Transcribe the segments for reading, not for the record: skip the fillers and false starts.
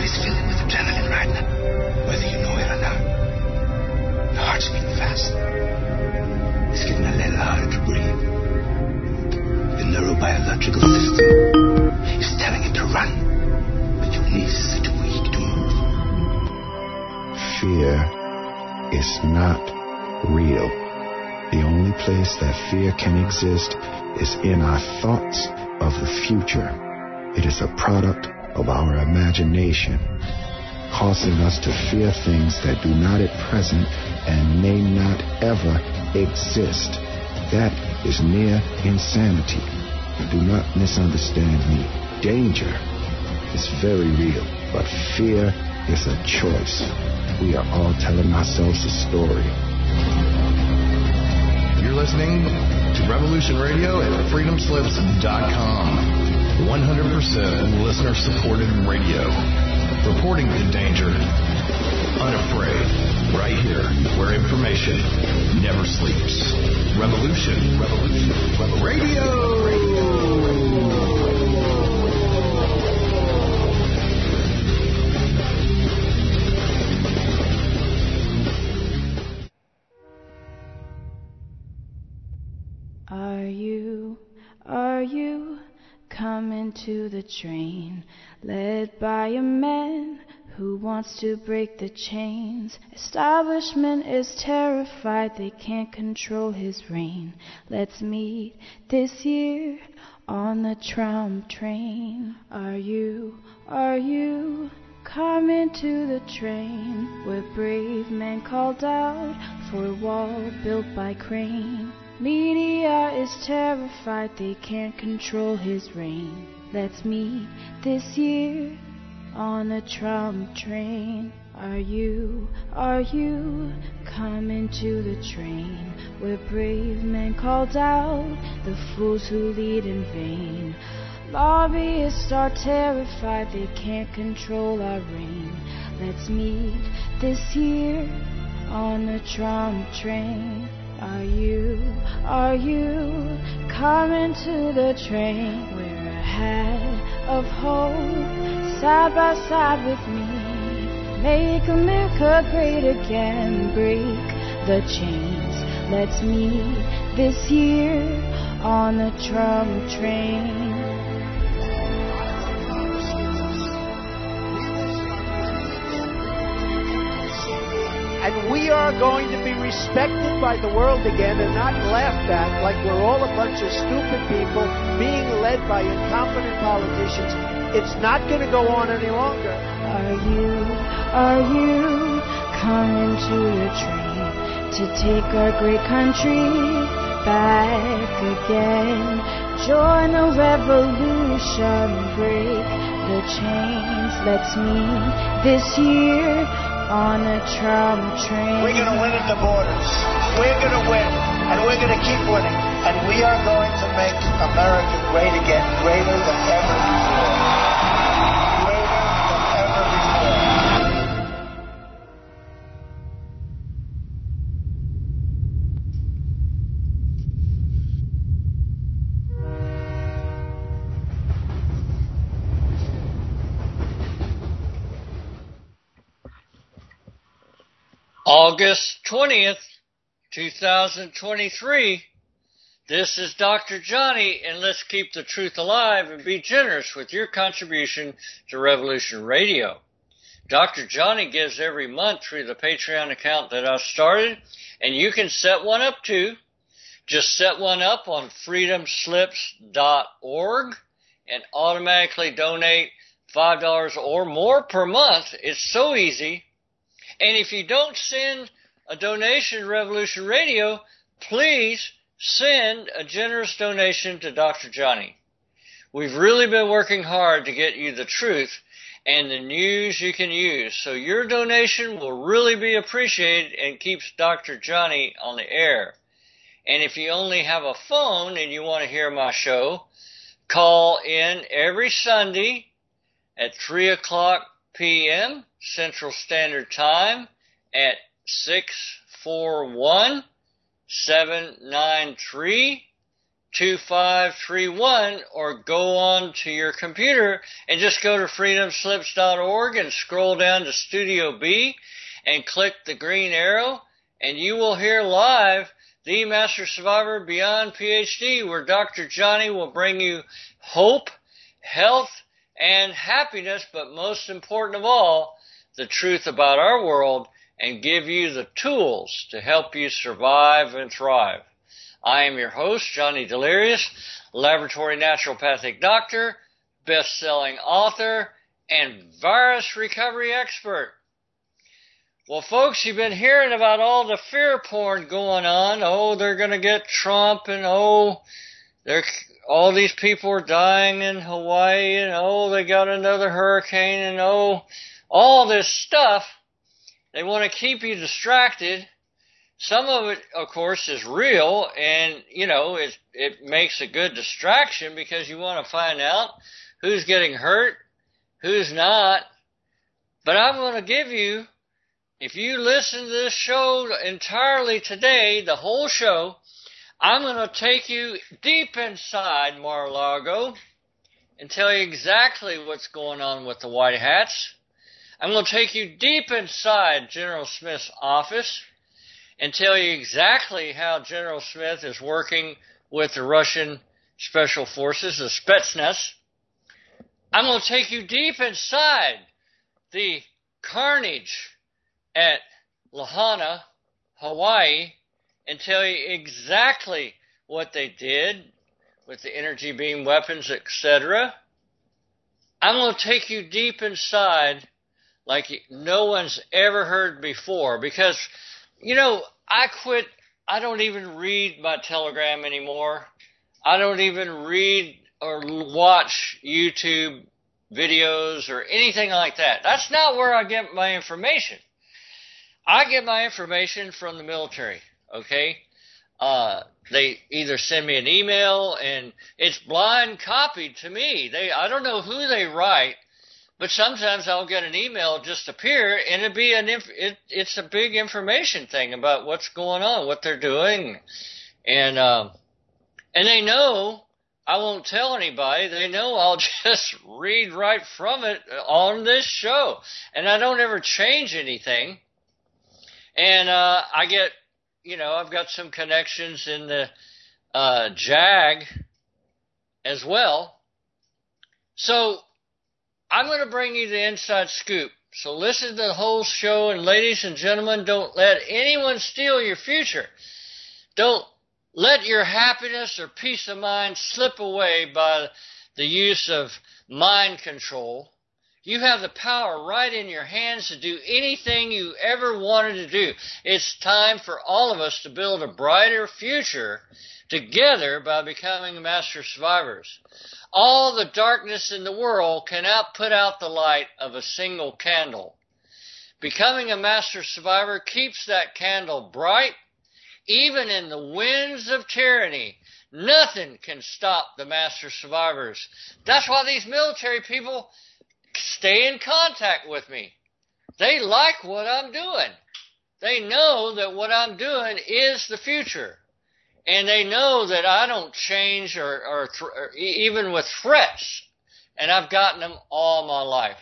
body's filling with adrenaline right now, whether you know it or not. Your heart's beating fast. It's getting a little harder to breathe. The neurobiological system is telling it to run, but your knees are too weak to move. Fear is not real. The only place that fear can exist is in our thoughts of the future. It is a product of our imagination, causing us to fear things that do not at present and may not ever exist. That is near insanity. Do not misunderstand me. Danger is very real, but fear is a choice. We are all telling ourselves a story. You're listening to Revolution Radio at freedomslips.com. 100% listener-supported radio. Reporting the danger. Unafraid. Right here, where information never sleeps. Revolution Radio. Are you coming to the train, led by a man who wants to break the chains? Establishment is terrified, they can't control his reign. Let's meet this year on the tram train. Are you coming to the train, where brave men called out for a wall built by crane? Media is terrified, they can't control his reign. Let's meet this year on a tram train. Are you coming to the train, where brave men called out the fools who lead in vain? Lobbyists are terrified, they can't control our reign. Let's meet this year on the tram train. Are you coming to the train, wear a hat of hope, side by side with me? Make America great again, break the chains. Let's meet this year on the tram train. And we are going to be respected by the world again and not laughed at like we're all a bunch of stupid people being led by incompetent politicians. It's not going to go on any longer. Are you coming to the train to take our great country back again? Join the revolution, break the chains. Let's meet this year on a tram train. We're going to win at the borders. We're going to win, and we're going to keep winning. And we are going to make America great again, greater than ever before. Greater than ever before. August 20th, 2023. This is Dr. Johnny, and let's keep the truth alive and be generous with your contribution to Revolution Radio. Dr. Johnny gives every month through the Patreon account that I started, and you can set one up too. Just set one up on freedomslips.org and automatically donate $5 or more per month. It's so easy. And if you don't send a donation to Revolution Radio, please send a generous donation to Dr. Johnny. We've really been working hard to get you the truth and the news you can use. So your donation will really be appreciated and keeps Dr. Johnny on the air. And if you only have a phone and you want to hear my show, call in every Sunday at 3 o'clock p.m. Central Standard Time at 641-793-2787. 2531, or go on to your computer and just go to freedomslips.org and scroll down to Studio B and click the green arrow, and you will hear live The Master Survivor Beyond PhD, where Dr. Johnny will bring you hope, health, and happiness, but most important of all, the truth about our world, and give you the tools to help you survive and thrive. I am your host, Johnny Delirious, laboratory naturopathic doctor, best-selling author, and virus recovery expert. Well, folks, you've been hearing about all the fear porn going on. Oh, they're going to get Trump, and all these people are dying in Hawaii, and they got another hurricane, and all this stuff. They want to keep you distracted. Some of it, of course, is real, and, it makes a good distraction because you want to find out who's getting hurt, who's not. But I'm going to give you, if you listen to this show entirely today, the whole show, I'm going to take you deep inside Mar-a-Lago and tell you exactly what's going on with the White Hats. I'm going to take you deep inside General Smith's office and tell you exactly how General Smith is working with the Russian Special Forces, the Spetsnaz. I'm going to take you deep inside the carnage at Lahaina, Hawaii, and tell you exactly what they did with the energy beam weapons, etc. I'm going to take you deep inside like no one's ever heard before, because, I don't even read my Telegram anymore. I don't even read or watch YouTube videos or anything like that. That's not where I get my information. I get my information from the military, okay? They either send me an email, and it's blind copied to me. I don't know who they write, but sometimes I'll get an email just appear, and it's a big information thing about what's going on, what they're doing, and they know I won't tell anybody. They know I'll just read right from it on this show, and I don't ever change anything. And I get, I've got some connections in the JAG as well. So I'm going to bring you the inside scoop. So listen to the whole show, and ladies and gentlemen, don't let anyone steal your future. Don't let your happiness or peace of mind slip away by the use of mind control. You have the power right in your hands to do anything you ever wanted to do. It's time for all of us to build a brighter future together by becoming master survivors. All the darkness in the world cannot put out the light of a single candle. Becoming a master survivor keeps that candle bright. Even in the winds of tyranny, nothing can stop the master survivors. That's why these military people stay in contact with me. They like what I'm doing. They know that what I'm doing is the future. And they know that I don't change or even with threats. And I've gotten them all my life.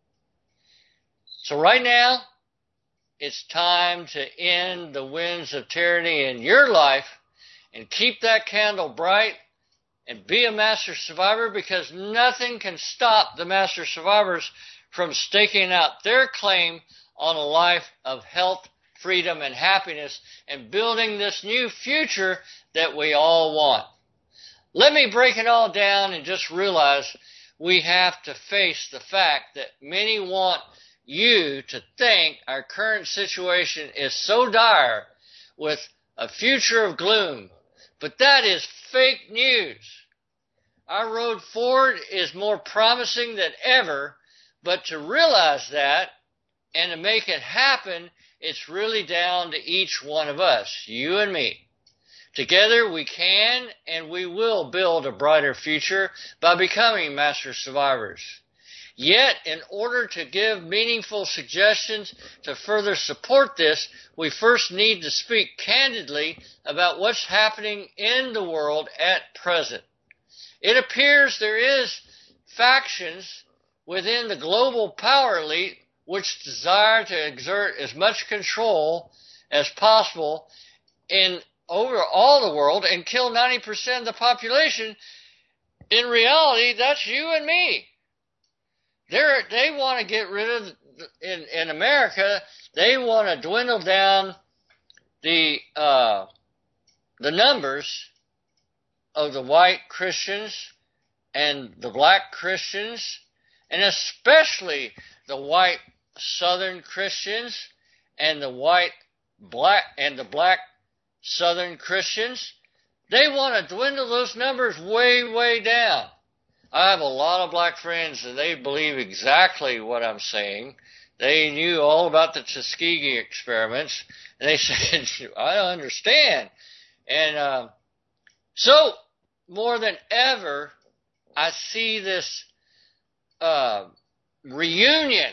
So right now, it's time to end the winds of tyranny in your life and keep that candle bright and be a master survivor, because nothing can stop the master survivors from staking out their claim on a life of health, freedom, and happiness, and building this new future that we all want. Let me break it all down and just realize we have to face the fact that many want you to think our current situation is so dire with a future of gloom. But that is fake news. Our road forward is more promising than ever, but to realize that and to make it happen, it's really down to each one of us, you and me. Together we can and we will build a brighter future by becoming master survivors. Yet, in order to give meaningful suggestions to further support this, we first need to speak candidly about what's happening in the world at present. It appears there is factions within the global power elite which desire to exert as much control as possible over all the world and kill 90% of the population. In reality, that's you and me. They want to get rid of, in America, they want to dwindle down the numbers of the white Christians and the black Christians, and especially the white Southern Christians and the black Southern Christians. They want to dwindle those numbers way, way down. I have a lot of black friends, and they believe exactly what I'm saying. They knew all about the Tuskegee experiments, and they said, I understand. And so, more than ever, I see this reunion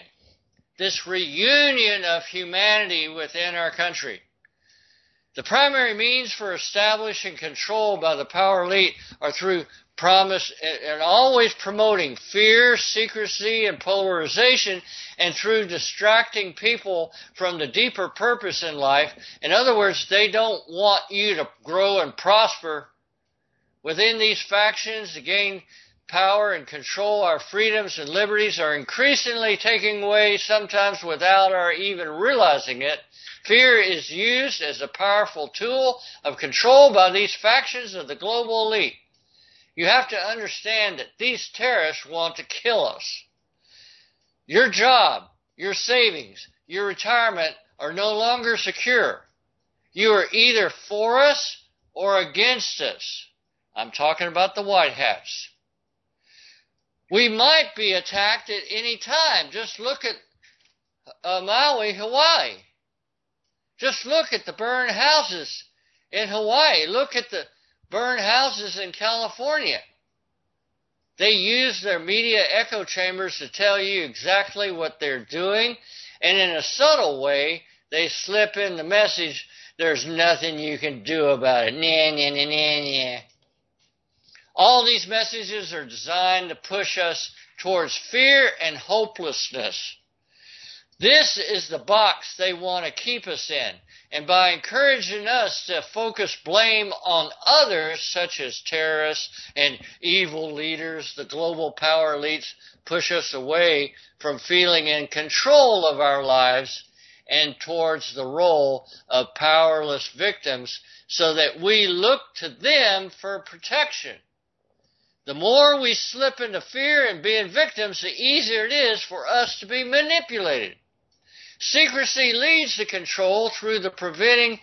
of humanity within our country. The primary means for establishing control by the power elite are through promise and always promoting fear, secrecy, and polarization, and through distracting people from the deeper purpose in life. In other words, they don't want you to grow and prosper. Within these factions, to gain power and control, our freedoms and liberties are increasingly taken away, sometimes without our even realizing it. Fear is used as a powerful tool of control by these factions of the global elite. You have to understand that these terrorists want to kill us. Your job, your savings, your retirement are no longer secure. You are either for us or against us. I'm talking about the white hats. We might be attacked at any time. Just look at Maui, Hawaii. Just look at the burned houses in Hawaii. Look at the burned houses in California. They use their media echo chambers to tell you exactly what they're doing, and in a subtle way, they slip in the message, there's nothing you can do about it. Nah, nah, nah, nah, nah. All these messages are designed to push us towards fear and hopelessness. This is the box they want to keep us in. And by encouraging us to focus blame on others, such as terrorists and evil leaders, the global power elites push us away from feeling in control of our lives and towards the role of powerless victims so that we look to them for protection. The more we slip into fear and being victims, the easier it is for us to be manipulated. Secrecy leads to control through preventing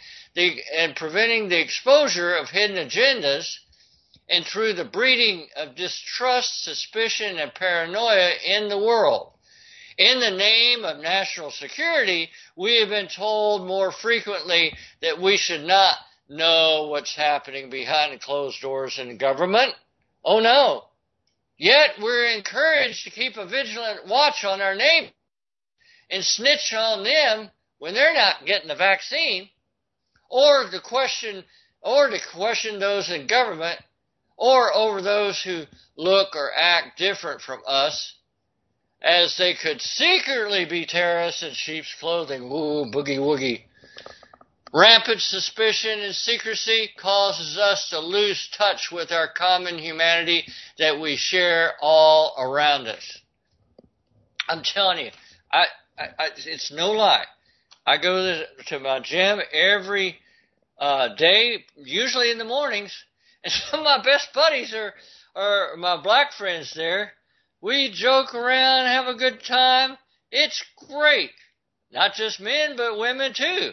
the exposure of hidden agendas and through the breeding of distrust, suspicion, and paranoia in the world. In the name of national security, we have been told more frequently that we should not know what's happening behind the closed doors in the government. Oh no. Yet we're encouraged to keep a vigilant watch on our neighbors and snitch on them when they're not getting the vaccine, or to question those in government, or over those who look or act different from us, as they could secretly be terrorists in sheep's clothing. Ooh, boogie woogie. Rampant suspicion and secrecy causes us to lose touch with our common humanity that we share all around us. I'm telling you, it's no lie. I go to my gym every day, usually in the mornings, and some of my best buddies are my black friends there. We joke around, have a good time. It's great. Not just men, but women too.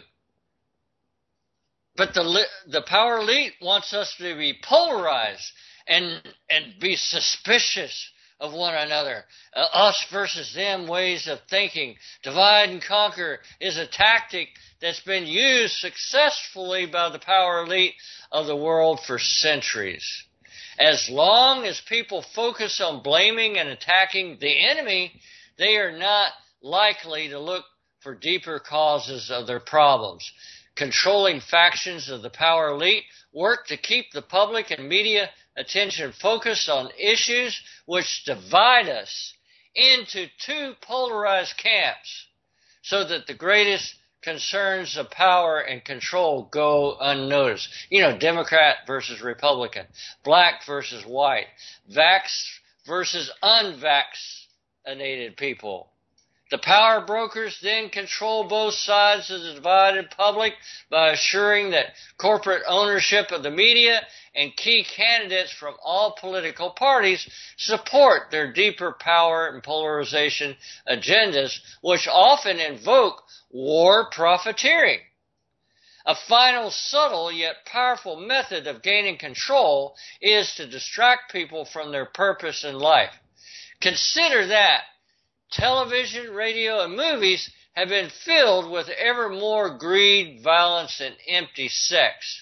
But the power elite wants us to be polarized and be suspicious of one another. Us versus them ways of thinking. Divide and conquer is a tactic that's been used successfully by the power elite of the world for centuries. As long as people focus on blaming and attacking the enemy, they are not likely to look for deeper causes of their problems. Controlling factions of the power elite work to keep the public and media attention focused on issues which divide us into two polarized camps, so that the greatest concerns of power and control go unnoticed. You know, Democrat versus Republican, black versus white, vax versus unvaccinated people. The power brokers then control both sides of the divided public by assuring that corporate ownership of the media and key candidates from all political parties support their deeper power and polarization agendas, which often invoke war profiteering. A final subtle yet powerful method of gaining control is to distract people from their purpose in life. Consider that television, radio, and movies have been filled with ever more greed, violence, and empty sex.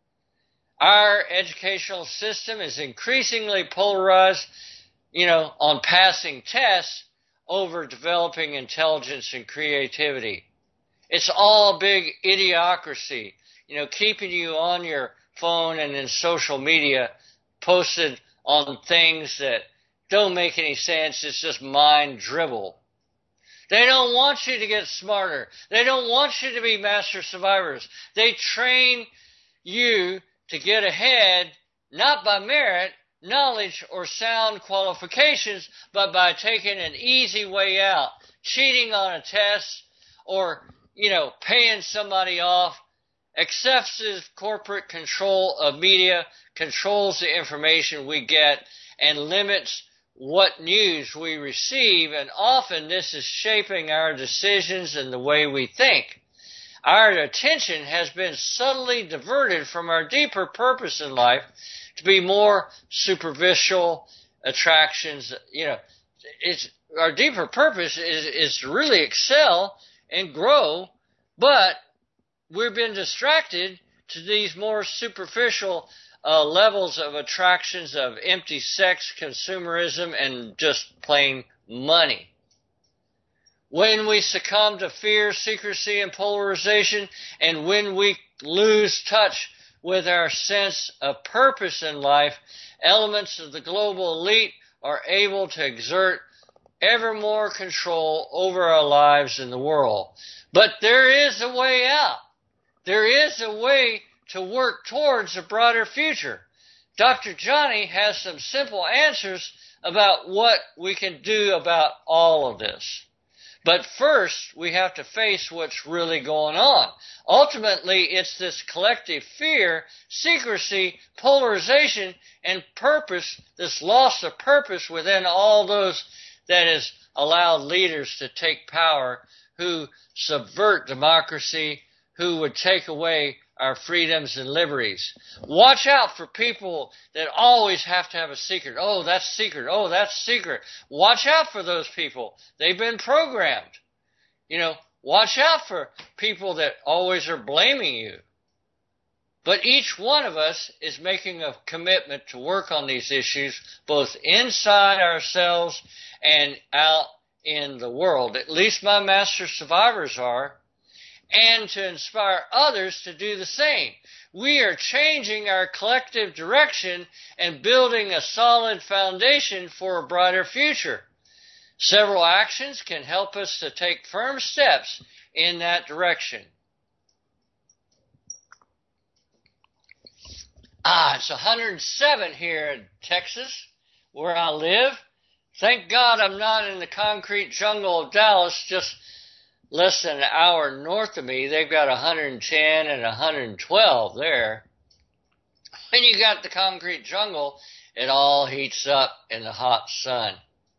Our educational system is increasingly polarized, on passing tests over developing intelligence and creativity. It's all a big idiocracy, keeping you on your phone and in social media posted on things that don't make any sense. It's just mind dribble. They don't want you to get smarter. They don't want you to be master survivors. They train you to get ahead, not by merit, knowledge, or sound qualifications, but by taking an easy way out, cheating on a test, or, paying somebody off. Excessive corporate control of media controls the information we get and limits what news we receive, and often this is shaping our decisions and the way we think. Our attention has been subtly diverted from our deeper purpose in life to be more superficial attractions. Our deeper purpose is to really excel and grow, but we've been distracted to these more superficial levels of attractions of empty sex, consumerism, and just plain money. When we succumb to fear, secrecy, and polarization, and when we lose touch with our sense of purpose in life, elements of the global elite are able to exert ever more control over our lives in the world. But there is a way out. There is a way to work towards a brighter future. Dr. Johnny has some simple answers about what we can do about all of this. But first, we have to face what's really going on. Ultimately, it's this collective fear, secrecy, polarization, and purpose, this loss of purpose within all those that has allowed leaders to take power who subvert democracy, who would take away our freedoms and liberties. Watch out for people that always have to have a secret. Oh, that's secret. Oh, that's secret. Watch out for those people. They've been programmed. Watch out for people that always are blaming you. But each one of us is making a commitment to work on these issues, both inside ourselves and out in the world. At least my master survivors are. And to inspire others to do the same. We are changing our collective direction and building a solid foundation for a brighter future. Several actions can help us to take firm steps in that direction. It's 107 here in Texas, where I live. Thank God I'm not in the concrete jungle of Dallas, just less than an hour north of me. They've got 110 and 112 there. When you got the concrete jungle, it all heats up in the hot sun.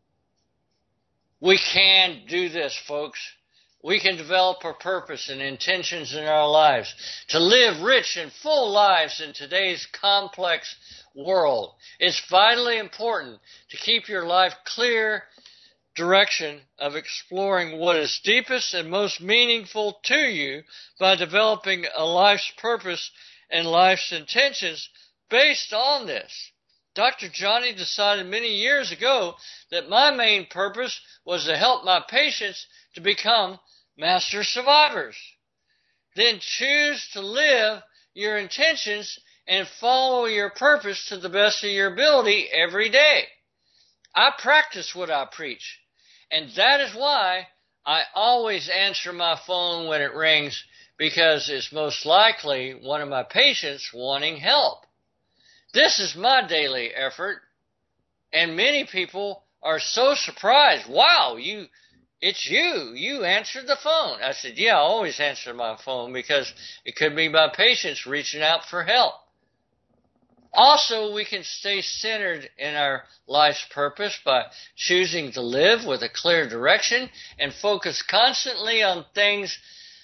We can do this, folks. We can develop a purpose and intentions in our lives to live rich and full lives in today's complex world. It's vitally important to keep your life clear direction of exploring what is deepest and most meaningful to you by developing a life's purpose and life's intentions based on this. Dr. Johnny decided many years ago that my main purpose was to help my patients to become master survivors. Then choose to live your intentions and follow your purpose to the best of your ability every day. I practice what I preach, and that is why I always answer my phone when it rings, because it's most likely one of my patients wanting help. This is my daily effort, and many people are so surprised. Wow, it's you. You answered the phone. I said, yeah, I always answer my phone because it could be my patients reaching out for help. Also, we can stay centered in our life's purpose by choosing to live with a clear direction and focus constantly on things,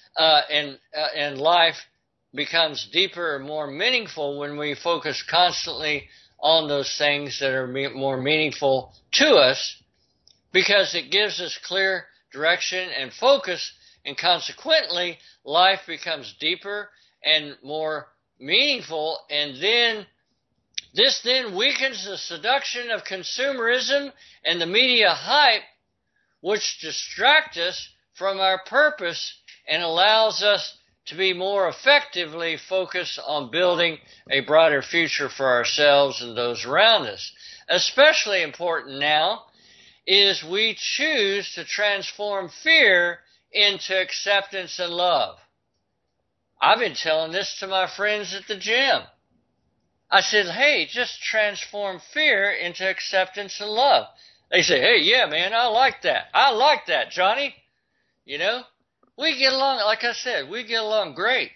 and life becomes deeper and more meaningful when we focus constantly on those things that are more meaningful to us, because it gives us clear direction and focus, and consequently, life becomes deeper and more meaningful, and then this then weakens the seduction of consumerism and the media hype, which distract us from our purpose and allows us to be more effectively focused on building a brighter future for ourselves and those around us. Especially important now is we choose to transform fear into acceptance and love. I've been telling this to my friends at the gym. I said, hey, just transform fear into acceptance and love. They say, hey, yeah, man, I like that. I like that, Johnny. You know, we get along, like I said, we get along great.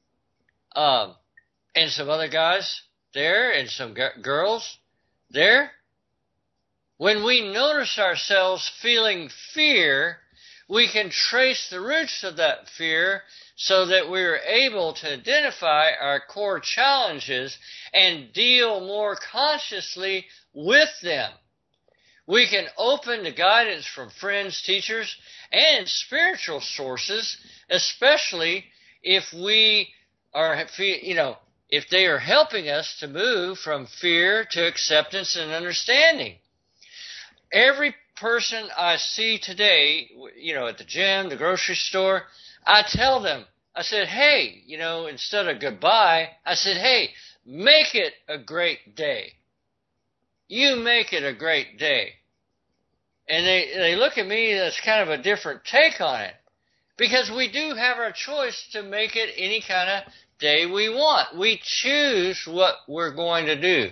And some other guys there and some girls there. When we notice ourselves feeling fear, we can trace the roots of that fear so that we are able to identify our core challenges and deal more consciously with them. We can open to guidance from friends, teachers, and spiritual sources, especially if we are, if they are helping us to move from fear to acceptance and understanding. Every person I see today, at the gym, the grocery store, I tell them, I said, hey, instead of goodbye, I said, hey, make it a great day. You make it a great day. And they look at me, that's kind of a different take on it. Because we do have our choice to make it any kind of day we want. We choose what we're going to do.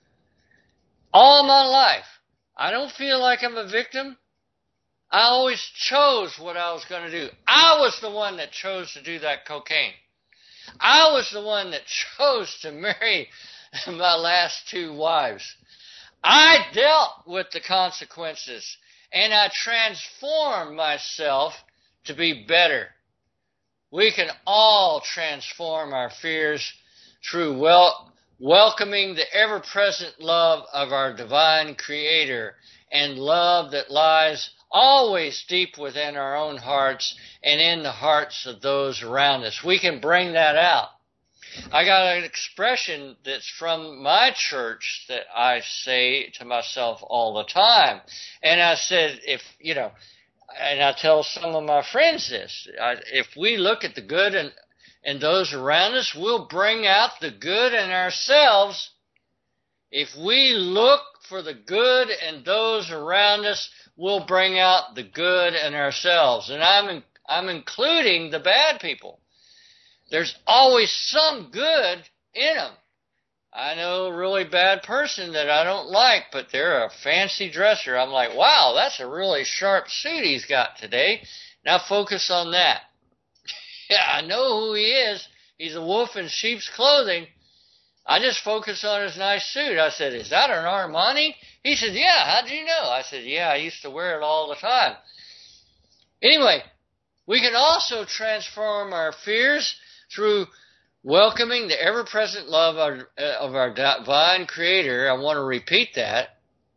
All my life, I don't feel like I'm a victim. I always chose what I was going to do. I was the one that chose to do that cocaine. I was the one that chose to marry my last 2 wives. I dealt with the consequences, and I transformed myself to be better. We can all transform our fears through welcoming the ever-present love of our divine Creator, and love that lies always deep within our own hearts and in the hearts of those around us. We can bring that out. I got an expression that's from my church that I say to myself all the time. And I said, and I tell some of my friends this, if we look at the good in those around us, we'll bring out the good in ourselves. If we look for the good in those around us, we'll bring out the good in ourselves. And I'm including the bad people. There's always some good in them. I know a really bad person that I don't like, but they're a fancy dresser. I'm like, wow, that's a really sharp suit he's got today. Now focus on that. Yeah, I know who he is. He's a wolf in sheep's clothing. I just focus on his nice suit. I said, is that an Armani? He said, yeah, how'd you know? I said, yeah, I used to wear it all the time. Anyway, we can also transform our fears through welcoming the ever-present love of our divine Creator. I want to repeat that.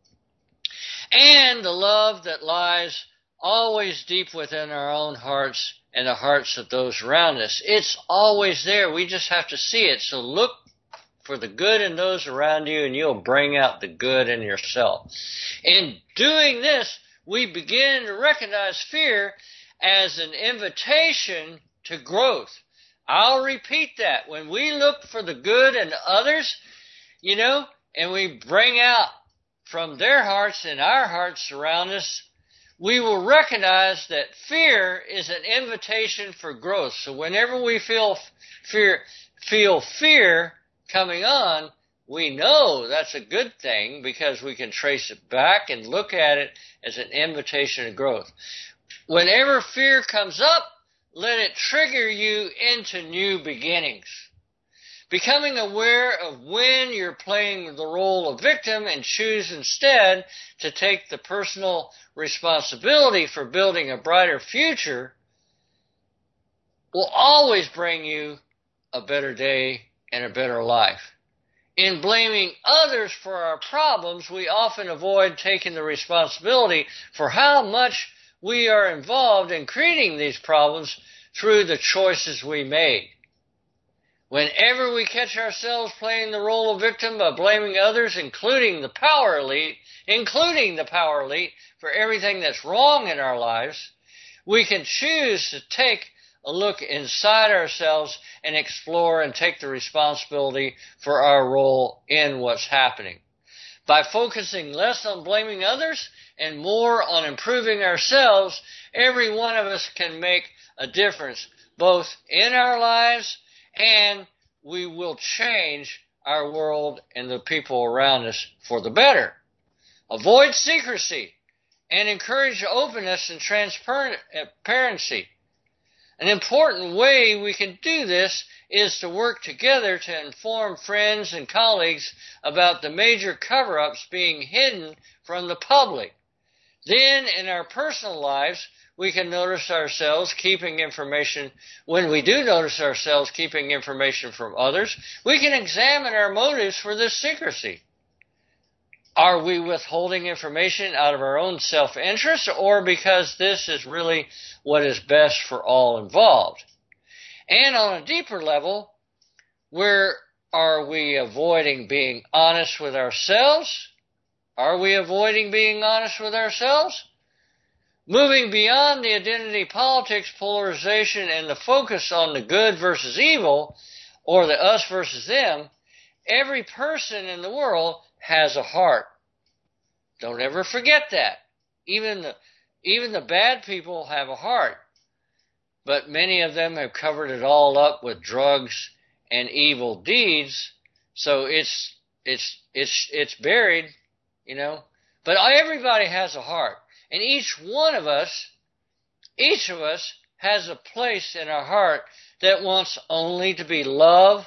And the love that lies always deep within our own hearts and the hearts of those around us. It's always there. We just have to see it. So look for the good in those around you, and you'll bring out the good in yourself. In doing this, we begin to recognize fear as an invitation to growth. I'll repeat that. When we look for the good in others, and we bring out from their hearts and our hearts around us, we will recognize that fear is an invitation for growth. So whenever we feel fear coming on, we know that's a good thing because we can trace it back and look at it as an invitation to growth. Whenever fear comes up, let it trigger you into new beginnings. Becoming aware of when you're playing the role of victim and choose instead to take the personal responsibility for building a brighter future will always bring you a better day and a better life. In blaming others for our problems, we often avoid taking the responsibility for how much we are involved in creating these problems through the choices we made. Whenever we catch ourselves playing the role of victim by blaming others, including the power elite, for everything that's wrong in our lives, we can choose to take a look inside ourselves and explore and take the responsibility for our role in what's happening. By focusing less on blaming others and more on improving ourselves, every one of us can make a difference, both in our lives and we will change our world and the people around us for the better. Avoid secrecy and encourage openness and transparency. An important way we can do this is to work together to inform friends and colleagues about the major cover-ups being hidden from the public. Then, in our personal lives, we can notice ourselves keeping information. When we do notice ourselves keeping information from others, we can examine our motives for this secrecy. Are we withholding information out of our own self-interest or because this is really what is best for all involved? And on a deeper level, where are we avoiding being honest with ourselves? Are we avoiding being honest with ourselves? Moving beyond the identity politics, polarization, and the focus on the good versus evil, or the us versus them, every person in the world has a heart. Don't ever forget that. Even the bad people have a heart. But many of them have covered it all up with drugs and evil deeds, so it's buried, But everybody has a heart. And each of us has a place in our heart that wants only to love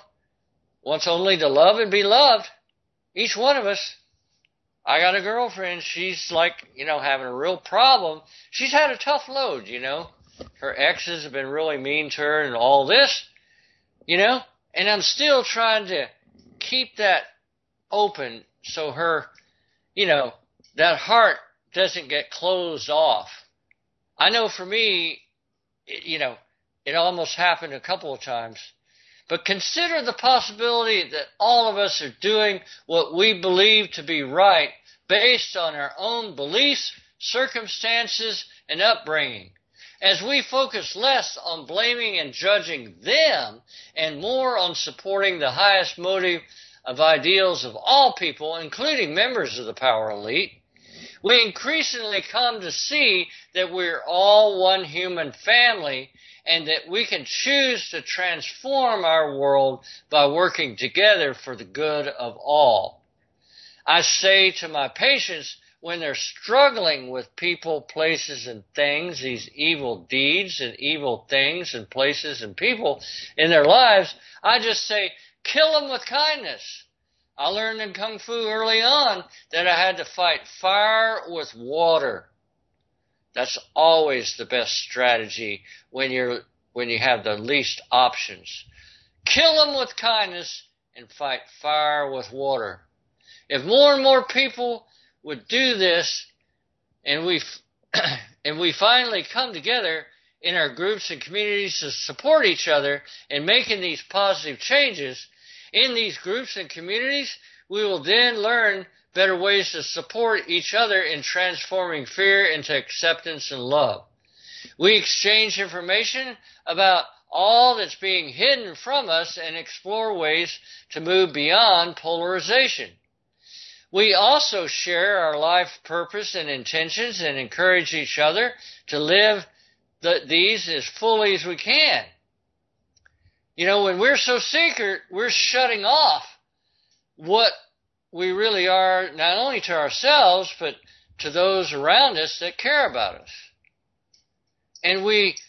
and be loved. Each one of us. I got a girlfriend, she's having a real problem. She's had a tough load, Her exes have been really mean to her and all this, And I'm still trying to keep that open so her, that heart doesn't get closed off. I know for me, it almost happened a couple of times. But consider the possibility that all of us are doing what we believe to be right based on our own beliefs, circumstances, and upbringing. As we focus less on blaming and judging them and more on supporting the highest motive of ideals of all people, including members of the power elite, we increasingly come to see that we're all one human family and that we can choose to transform our world by working together for the good of all. I say to my patients when they're struggling with people, places, and things, these evil deeds and evil things and places and people in their lives, I just say, kill them with kindness. I learned in Kung Fu early on that I had to fight fire with water. That's always the best strategy when you have the least options. Kill them with kindness and fight fire with water. If more and more people would do this, and we finally come together in our groups and communities to support each other in making these positive changes, In these groups and communities, we will then learn better ways to support each other in transforming fear into acceptance and love. We exchange information about all that's being hidden from us and explore ways to move beyond polarization. We also share our life purpose and intentions and encourage each other to live these as fully as we can. You know, when we're so secret, we're shutting off what we really are, not only to ourselves, but to those around us that care about us. And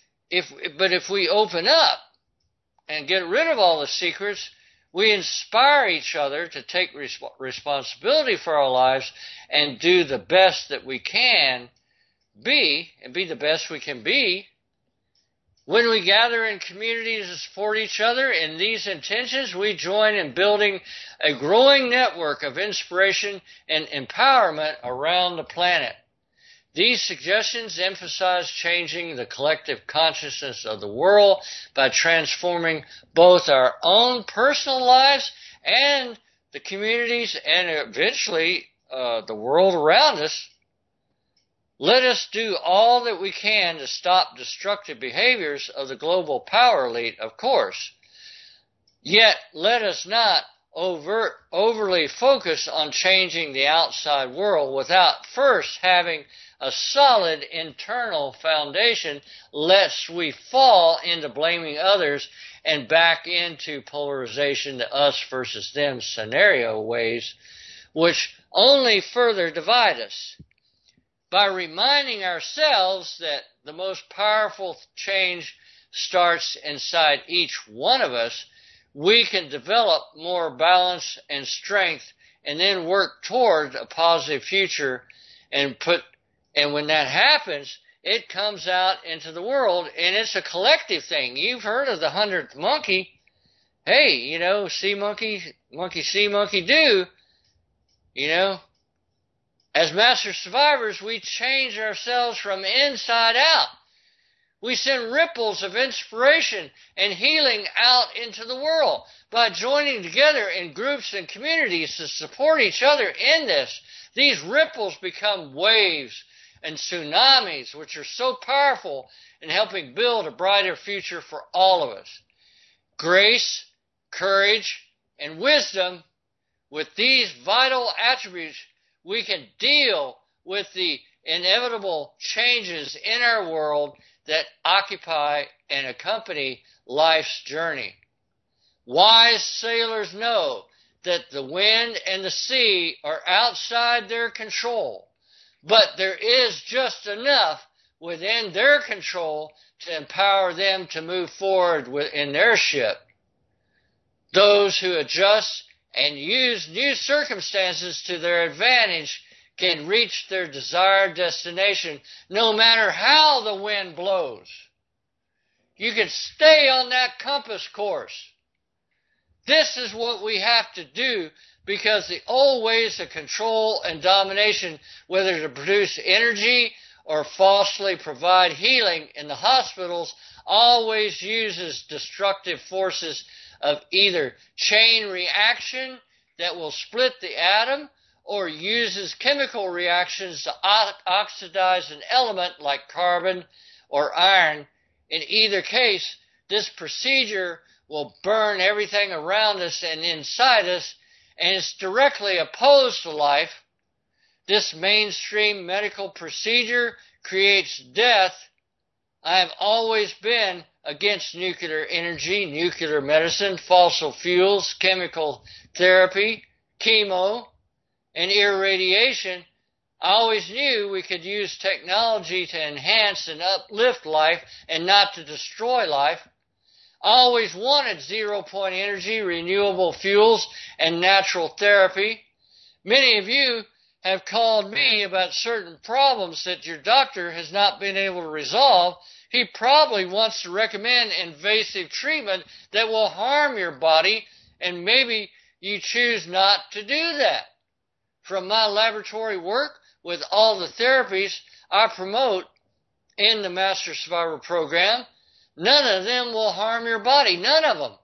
if we open up and get rid of all the secrets, we inspire each other to take responsibility for our lives and do the best that we can be, and be the best we can be. When we gather in communities to support each other in these intentions, we join in building a growing network of inspiration and empowerment around the planet. These suggestions emphasize changing the collective consciousness of the world by transforming both our own personal lives and the communities and eventually the world around us. Let us do all that we can to stop destructive behaviors of the global power elite, of course. Yet let us not overly focus on changing the outside world without first having a solid internal foundation, lest we fall into blaming others and back into polarization, the us versus them scenario ways, which only further divide us. By reminding ourselves that the most powerful change starts inside each one of us, we can develop more balance and strength and then work toward a positive future and when that happens, it comes out into the world, and it's a collective thing. You've heard of the 100th monkey. Hey, you know, see monkey see, monkey do. You know, as master survivors, we change ourselves from inside out. We send ripples of inspiration and healing out into the world by joining together in groups and communities to support each other in this. These ripples become waves and tsunamis, which are so powerful in helping build a brighter future for all of us. Grace, courage, and wisdom, with these vital attributes, we can deal with the inevitable changes in our world that occupy and accompany life's journey. Wise sailors know that the wind and the sea are outside their control, but there is just enough within their control to empower them to move forward in their ship. Those who adjust and use new circumstances to their advantage can reach their desired destination no matter how the wind blows. You can stay on that compass course. This is what we have to do, because the old ways of control and domination, whether to produce energy or falsely provide healing in the hospitals, always uses destructive forces of either chain reaction that will split the atom or uses chemical reactions to oxidize an element like carbon or iron. In either case, this procedure will burn everything around us and inside us, and it's directly opposed to life. This mainstream medical procedure creates death. I have always been against nuclear energy, nuclear medicine, fossil fuels, chemical therapy, chemo, and irradiation. I always knew we could use technology to enhance and uplift life and not to destroy life. I always wanted zero-point energy, renewable fuels, and natural therapy. Many of you have called me about certain problems that your doctor has not been able to resolve. He probably wants to recommend invasive treatment that will harm your body, and maybe you choose not to do that. From my laboratory work with all the therapies I promote in the Master Survivor program, none of them will harm your body. None of them.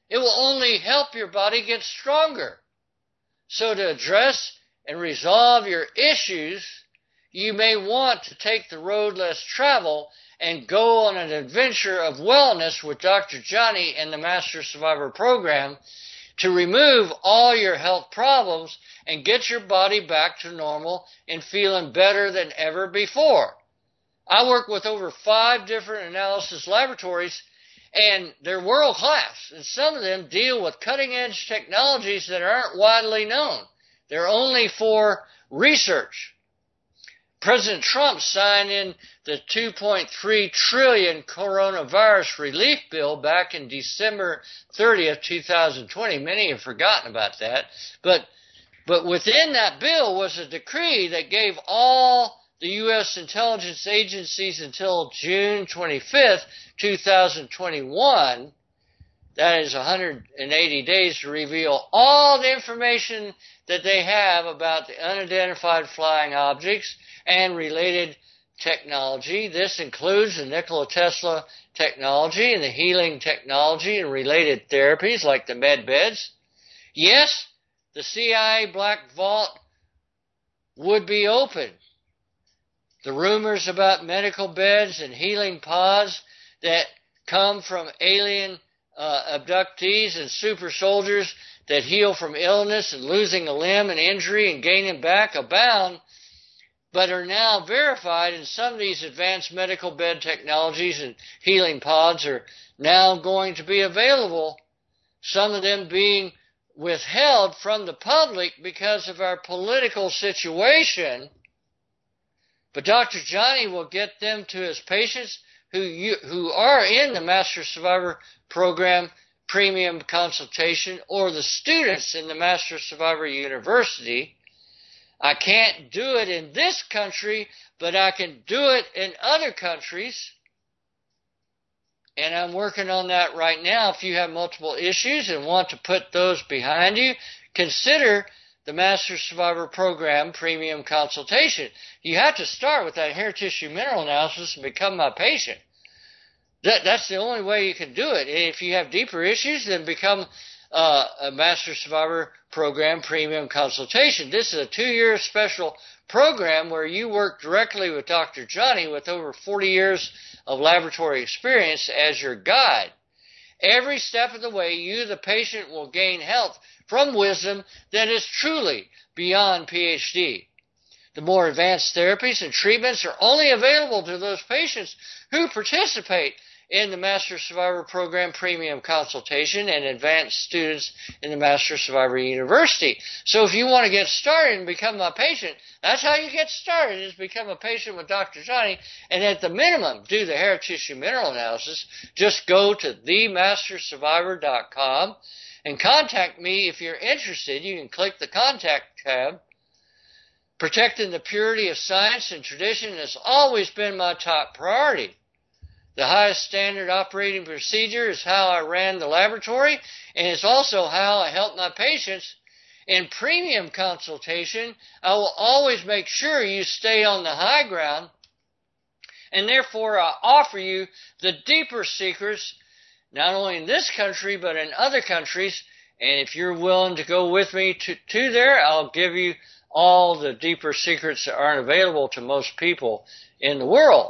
It will only help your body get stronger. So to address and resolve your issues, you may want to take the road less traveled and go on an adventure of wellness with Dr. Johnny and the Master Survivor Program to remove all your health problems and get your body back to normal and feeling better than ever before. I work with over 5 different analysis laboratories, and they're world class, and some of them deal with cutting edge technologies that aren't widely known. They're only for research. President Trump signed in the $2.3 trillion coronavirus relief bill back in December 30th, 2020. Many have forgotten about that. But within that bill was a decree that gave all the U.S. intelligence agencies until June 25th, 2021, that is 180 days, to reveal all the information that they have about the unidentified flying objects and related technology. This includes the Nikola Tesla technology and the healing technology and related therapies like the med beds. Yes, the CIA Black Vault would be open. The rumors about medical beds and healing pods that come from alien abductees and super soldiers that heal from illness and losing a limb and injury and gaining back abound, but are now verified, and some of these advanced medical bed technologies and healing pods are now going to be available, some of them being withheld from the public because of our political situation. But Dr. Johnny will get them to his patients who are in the Master Survivor Program Premium Consultation or the students in the Master Survivor University. I can't do it in this country, but I can do it in other countries. And I'm working on that right now. If you have multiple issues and want to put those behind you, consider the Master Survivor Program Premium Consultation. You have to start with that hair tissue mineral analysis and become my patient. That's the only way you can do it. If you have deeper issues, then become a Master Survivor Program Premium Consultation. This is a 2-year special program where you work directly with Dr. Johnny with over 40 years of laboratory experience as your guide. Every step of the way, you, the patient, will gain health from wisdom that is truly beyond PhD. The more advanced therapies and treatments are only available to those patients who participate in the Master Survivor Program Premium Consultation and advanced students in the Master Survivor University. So if you want to get started and become a patient, that's how you get started, is become a patient with Dr. Johnny, and at the minimum, do the hair tissue mineral analysis. Just go to themastersurvivor.com and contact me if you're interested. You can click the Contact tab. Protecting the purity of science and tradition has always been my top priority. The highest standard operating procedure is how I ran the laboratory, and it's also how I help my patients. In premium consultation, I will always make sure you stay on the high ground, and therefore I offer you the deeper secrets, not only in this country, but in other countries. And if you're willing to go with me to there, I'll give you all the deeper secrets that aren't available to most people in the world.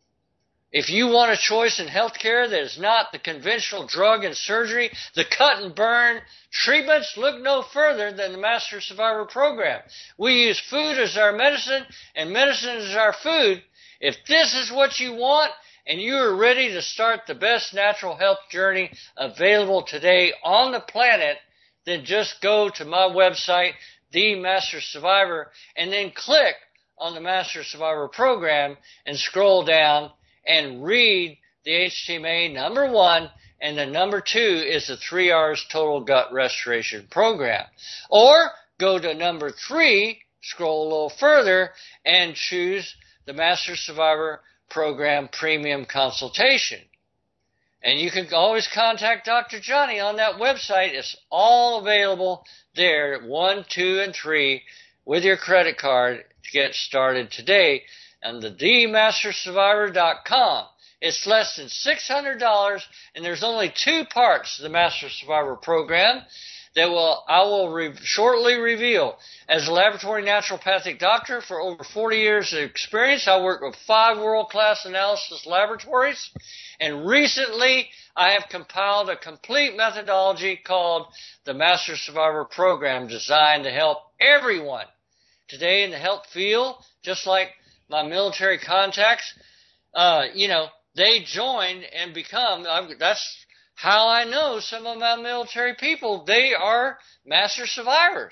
If you want a choice in healthcare that is not the conventional drug and surgery, the cut and burn treatments, look no further than the Master Survivor Program. We use food as our medicine and medicine as our food. If this is what you want and you are ready to start the best natural health journey available today on the planet, then just go to my website, The Master Survivor, and then click on the Master Survivor Program and scroll down and read the HTMA number 1, and the number 2 is the 3 R's Total Gut Restoration Program. Or go to number 3, scroll a little further, and choose the Master Survivor Program Premium Consultation. And you can always contact Dr. Johnny on that website. It's all available there at 1, 2, and 3 with your credit card to get started today. And the themastersurvivor.com. It's less than $600, and there's only 2 parts to the Master Survivor program that I will shortly reveal. As a laboratory naturopathic doctor for over 40 years of experience, I work with 5 world-class analysis laboratories, and recently I have compiled a complete methodology called the Master Survivor program, designed to help everyone today in the health field, just like my military contacts. They join and become, that's how I know some of my military people, they are Master Survivors.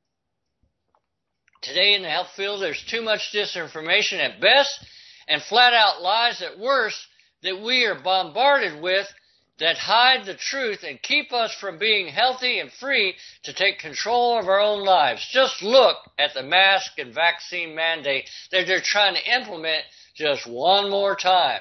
Today in the health field, there's too much disinformation at best and flat-out lies at worst that we are bombarded with that hide the truth and keep us from being healthy and free to take control of our own lives. Just look at the mask and vaccine mandate that they're trying to implement just one more time.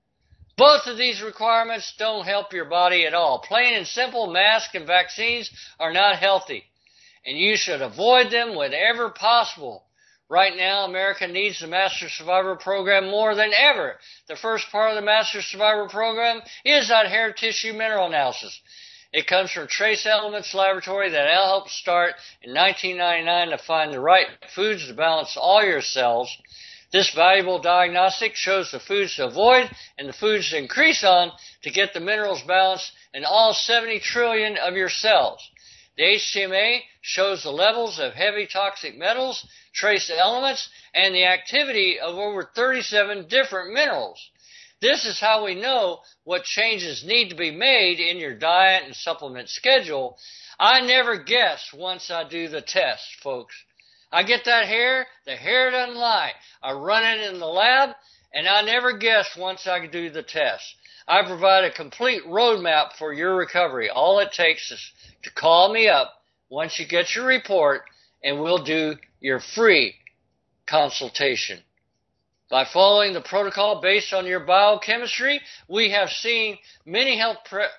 Both of these requirements don't help your body at all. Plain and simple, masks and vaccines are not healthy, and you should avoid them whenever possible. Right now, America needs the Master Survivor program more than ever. The first part of the Master Survivor program is that hair tissue mineral analysis. It comes from Trace Elements Laboratory that I helped start in 1999 to find the right foods to balance all your cells. This valuable diagnostic shows the foods to avoid and the foods to increase on to get the minerals balanced in all 70 trillion of your cells. The HTMA shows the levels of heavy toxic metals, trace elements, and the activity of over 37 different minerals. This is how we know what changes need to be made in your diet and supplement schedule. I never guess once I do the test, folks. I get that hair, the hair doesn't lie. I run it in the lab, and I never guess once I do the test. I provide a complete roadmap for your recovery. All it takes is to call me up once you get your report, and we'll do your free consultation. By following the protocol based on your biochemistry, we have seen many health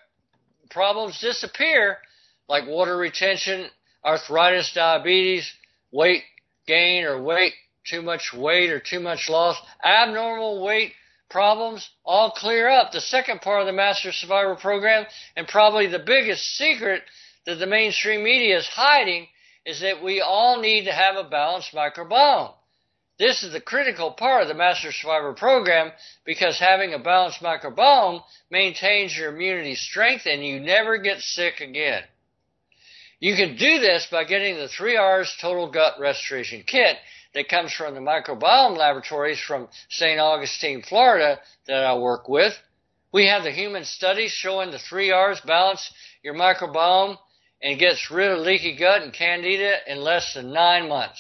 problems disappear, like water retention, arthritis, diabetes, weight gain or too much weight or too much loss, abnormal weight problems, all clear up. The second part of the Master Survivor program, and probably the biggest secret that the mainstream media is hiding, is that we all need to have a balanced microbiome. This is the critical part of the Master Survivor program, because having a balanced microbiome maintains your immunity strength and you never get sick again. You can do this by getting the 3 R's Total Gut Restoration Kit that comes from the microbiome laboratories from St. Augustine, Florida, that I work with. We have the human studies showing the 3 R's balance your microbiome and gets rid of leaky gut and candida in less than 9 months.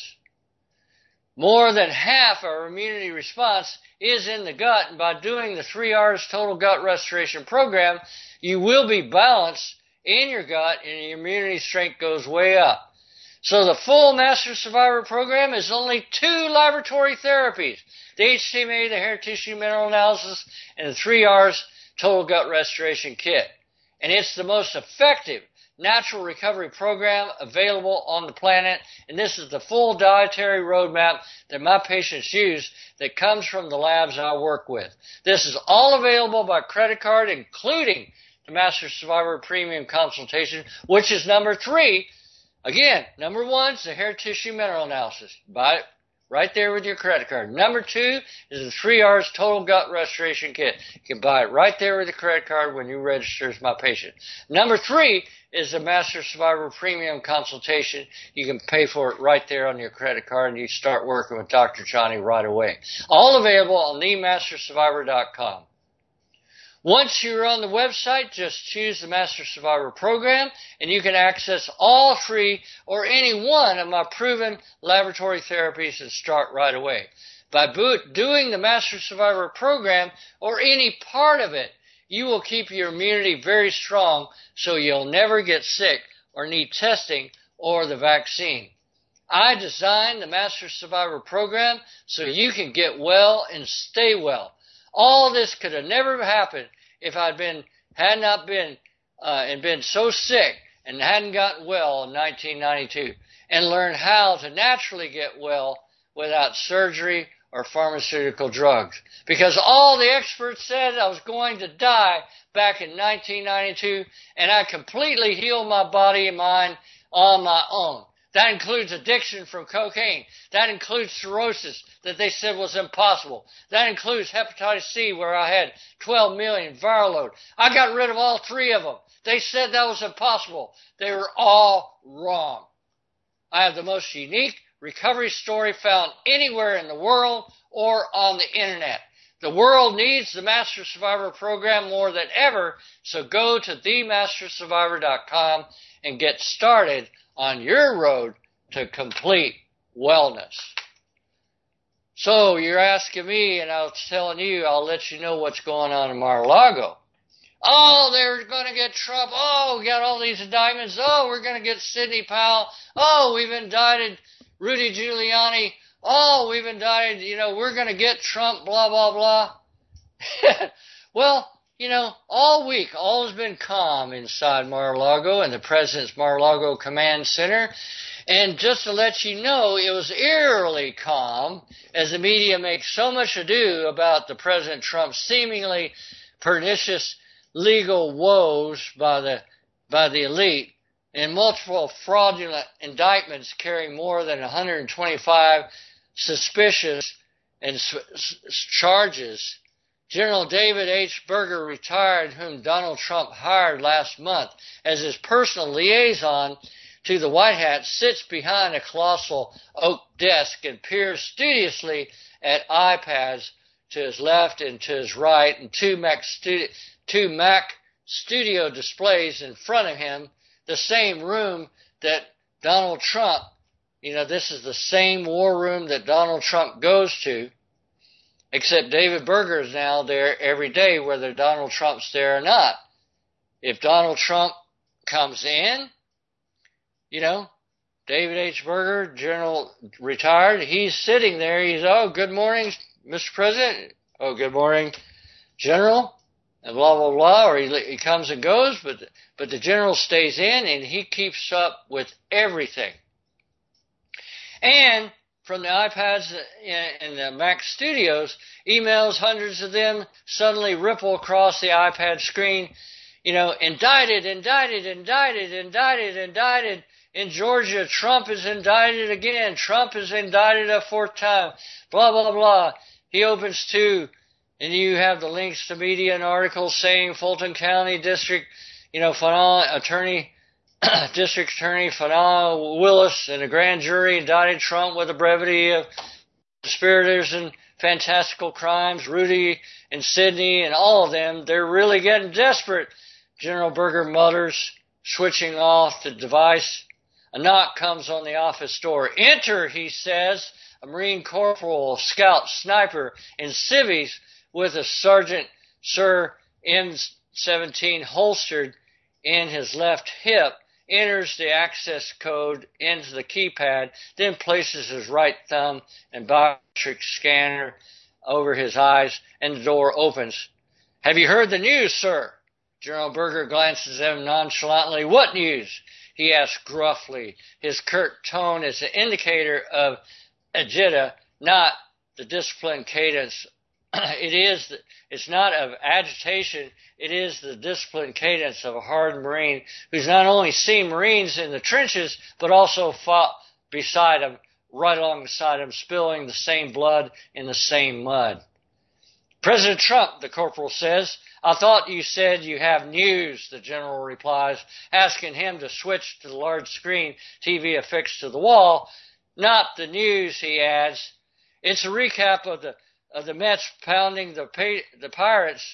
More than half our immunity response is in the gut, and by doing the 3 R's Total Gut Restoration program, you will be balanced in your gut and your immunity strength goes way up. So the full Master Survivor program is only 2 laboratory therapies: the HTMA, the hair tissue mineral analysis, and the 3 R's Total Gut Restoration Kit. And it's the most effective natural recovery program available on the planet, and this is the full dietary roadmap that my patients use that comes from the labs I work with. This is all available by credit card, including the Master Survivor Premium Consultation, which is number 3. Again, number 1 is the hair tissue mineral analysis. Buy it right there with your credit card. Number 2 is the 3 R's Total Gut Restoration Kit. You can buy it right there with your credit card when you register as my patient. Number 3 is the Master Survivor Premium Consultation. You can pay for it right there on your credit card, and you start working with Dr. Johnny right away. All available on themastersurvivor.com. Once you're on the website, just choose the Master Survivor program, and you can access all 3 or any one of my proven laboratory therapies and start right away. By doing the Master Survivor program or any part of it, you will keep your immunity very strong so you'll never get sick or need testing or the vaccine. I designed the Master Survivor program so you can get well and stay well. All this could have never happened if had not been so sick and hadn't gotten well in 1992 and learned how to naturally get well without surgery or pharmaceutical drugs. Because all the experts said I was going to die back in 1992, and I completely healed my body and mind on my own. That includes addiction from cocaine. That includes cirrhosis that they said was impossible. That includes hepatitis C, where I had 12 million viral load. I got rid of all 3 of them. They said that was impossible. They were all wrong. I have the most unique recovery story found anywhere in the world or on the internet. The world needs the Master Survivor program more than ever, so go to themastersurvivor.com and get started on your road to complete wellness. So you're asking me, and I was telling you, I'll let you know what's going on in Mar-a-Lago. Oh, they're going to get Trump. Oh, we got all these indictments. Oh, we're going to get Sidney Powell. Oh, we've indicted Rudy Giuliani. Oh, we've indicted, we're going to get Trump, blah, blah, blah. Well, all week, all has been calm inside Mar-a-Lago and the President's Mar-a-Lago Command Center. And just to let you know, it was eerily calm as the media makes so much ado about the President Trump's seemingly pernicious legal woes by the elite and multiple fraudulent indictments carrying more than 125 suspicious and charges. General David H. Berger, retired, whom Donald Trump hired last month as his personal liaison to the White House, sits behind a colossal oak desk and peers studiously at iPads to his left and to his right, and two Mac Studio displays in front of him, the same room that Donald Trump, this is the same war room that Donald Trump goes to, except David Berger is now there every day, whether Donald Trump's there or not. If Donald Trump comes in, David H. Berger, General retired, he's sitting there. He's, oh, good morning, Mr. President. Oh, good morning, General. And blah, blah, blah. Or he comes and goes, but the General stays in and he keeps up with everything. And from the iPads and the Mac Studios, emails, hundreds of them, suddenly ripple across the iPad screen. Indicted. In Georgia, Trump is indicted again. Trump is indicted a 4th time. Blah, blah, blah. He opens 2, and you have the links to media and articles saying Fulton County District, District Attorney Fana Willis and a grand jury indicted Trump with the brevity of conspirators and fantastical crimes. Rudy and Sidney and all of them, they're really getting desperate, General Berger mutters, switching off the device. A knock comes on the office door. Enter, he says, a Marine corporal, scout, sniper, in civvies with a Sergeant Sir M17 holstered in his left hip, enters the access code into the keypad, then places his right thumb and biometric scanner over his eyes, and the door opens. Have you heard the news, sir? General Berger glances at him nonchalantly. What news? He asks gruffly. His curt tone is an indicator of agita, not the disciplined cadence. It's not of agitation. It is the disciplined cadence of a hardened Marine who's not only seen Marines in the trenches, but also fought beside them, right alongside them, spilling the same blood in the same mud. President Trump, the corporal says. I thought you said you have news, the general replies, asking him to switch to the large screen TV affixed to the wall. Not the news, he adds. It's a recap of the Mets pounding the Pirates.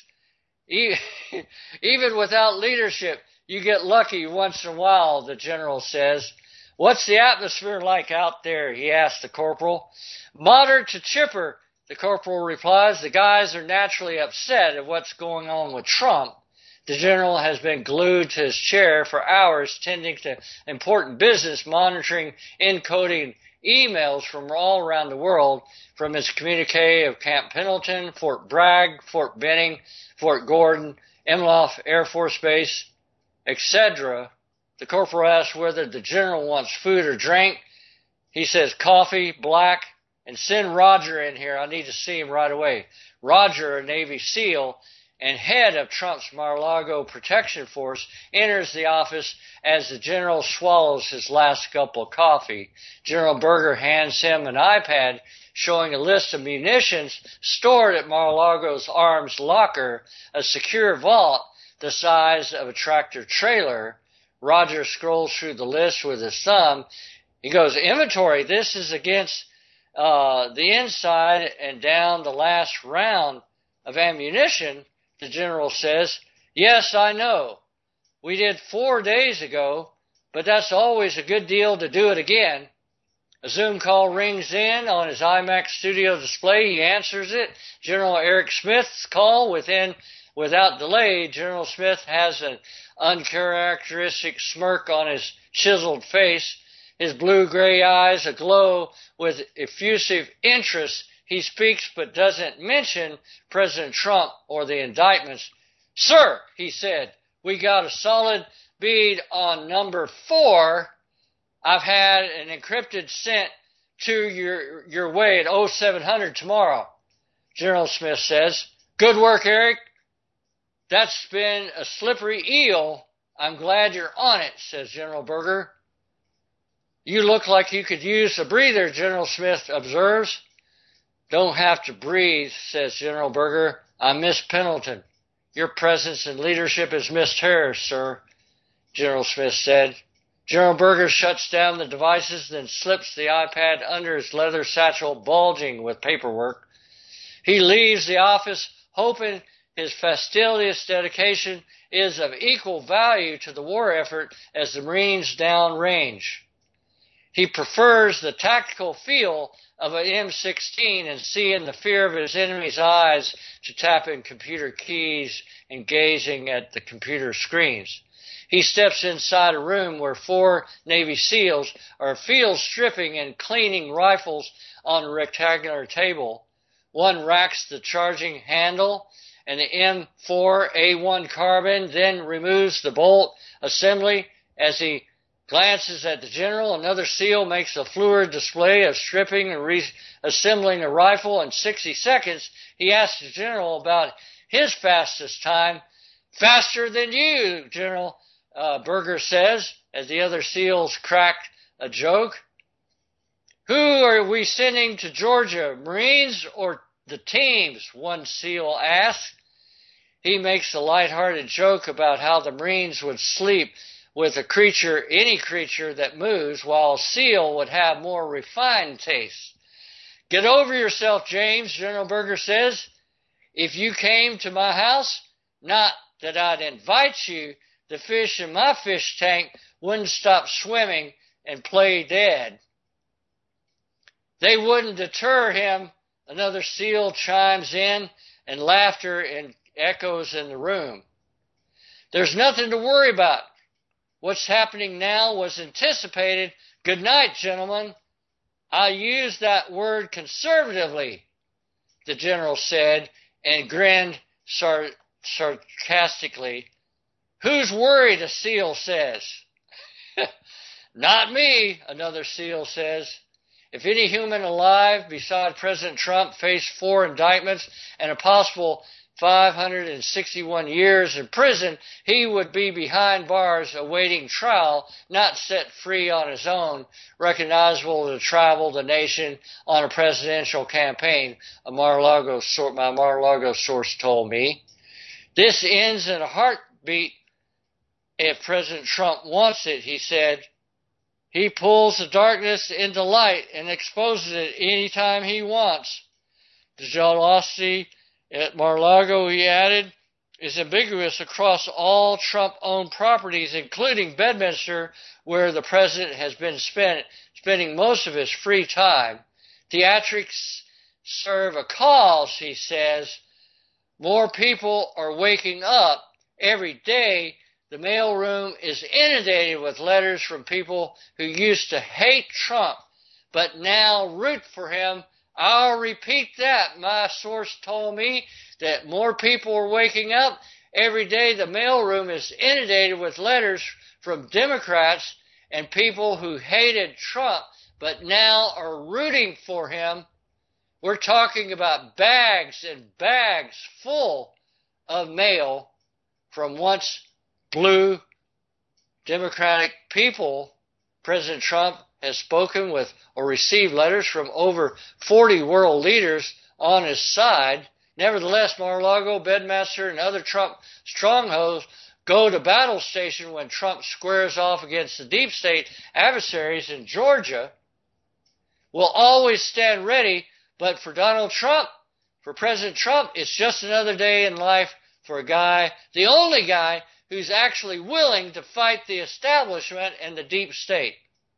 Even without leadership, you get lucky once in a while, the general says. What's the atmosphere like out there? He asks the corporal. Moderate to chipper, the corporal replies. The guys are naturally upset at what's going on with Trump. The general has been glued to his chair for hours, tending to important business, monitoring, encoding emails from all around the world, from his communique of Camp Pendleton, Fort Bragg, Fort Benning, Fort Gordon, Emloff Air Force Base, etc. The corporal asks whether the general wants food or drink. He says coffee, black, and send Roger in here. I need to see him right away. Roger, a Navy SEAL and head of Trump's Mar-a-Lago Protection Force, enters the office as the general swallows his last cup of coffee. General Berger hands him an iPad showing a list of munitions stored at Mar-a-Lago's arms locker, a secure vault the size of a tractor trailer. Roger scrolls through the list with his thumb. He goes, inventory, this is against the inside and down the last round of ammunition. The general says, yes, I know. We did 4 days ago, but that's always a good deal to do it again. A Zoom call rings in on his IMAX studio display. He answers it. General Eric Smith's call without delay. General Smith has an uncharacteristic smirk on his chiseled face, his blue-gray eyes aglow with effusive interest. He speaks but doesn't mention President Trump or the indictments. Sir, he said, we got a solid bead on number 4. I've had an encrypted sent to your way at 0700 tomorrow. General Smith says, good work, Eric. That's been a slippery eel. I'm glad you're on it, says General Berger. You look like you could use a breather, General Smith observes. Don't have to breathe, says General Berger. I'm Miss Pendleton. Your presence and leadership is Miss Harris, sir, General Smith said. General Berger shuts down the devices, then slips the iPad under his leather satchel, bulging with paperwork. He leaves the office, hoping his fastidious dedication is of equal value to the war effort as the Marines downrange. He prefers the tactical feel of an M16 and seeing the fear of his enemy's eyes to tapping computer keys and gazing at the computer screens. He steps inside a room where 4 Navy SEALs are field stripping and cleaning rifles on a rectangular table. One racks the charging handle and the M4A1 carbine, then removes the bolt assembly. As he glances at the general, another SEAL makes a fluid display of stripping and reassembling a rifle in 60 seconds. He asks the general about his fastest time. Faster than you, General Berger says, as the other SEALs crack a joke. Who are we sending to Georgia, Marines or the teams? One SEAL asks. He makes a lighthearted joke about how the Marines would sleep with any creature that moves, while SEAL would have more refined tastes. Get over yourself, James, General Berger says. If you came to my house, not that I'd invite you, the fish in my fish tank wouldn't stop swimming and play dead. They wouldn't deter him, another SEAL chimes in, and laughter echoes in the room. There's nothing to worry about. What's happening now was anticipated. Good night, gentlemen. I use that word conservatively, the general said, and grinned sarcastically. Who's worried, a SEAL says. Not me, another SEAL says. If any human alive beside President Trump faced 4 indictments and a possible 561 years in prison, he would be behind bars awaiting trial, not set free on his own, recognizable to travel the nation on a presidential campaign, my Mar-a-Lago source told me. This ends in a heartbeat if President Trump wants it, he said. He pulls the darkness into light and exposes it anytime he wants. The generosity at Mar-a-Lago, he added, is ambiguous across all Trump-owned properties, including Bedminster, where the president has been spending most of his free time. Theatrics serve a cause, he says. More people are waking up every day. The mailroom is inundated with letters from people who used to hate Trump, but now root for him. I'll repeat that. My source told me that more people are waking up every day. The mailroom is inundated with letters from Democrats and people who hated Trump, but now are rooting for him. We're talking about bags and bags full of mail from once blue Democratic people. President Trump has spoken with or received letters from over 40 world leaders on his side. Nevertheless, Mar-a-Lago, Bedminster, and other Trump strongholds go to battle station when Trump squares off against the deep state adversaries in Georgia. Will always stand ready, but for Donald Trump, for President Trump, it's just another day in life for a guy, the only guy who's actually willing to fight the establishment and the deep state.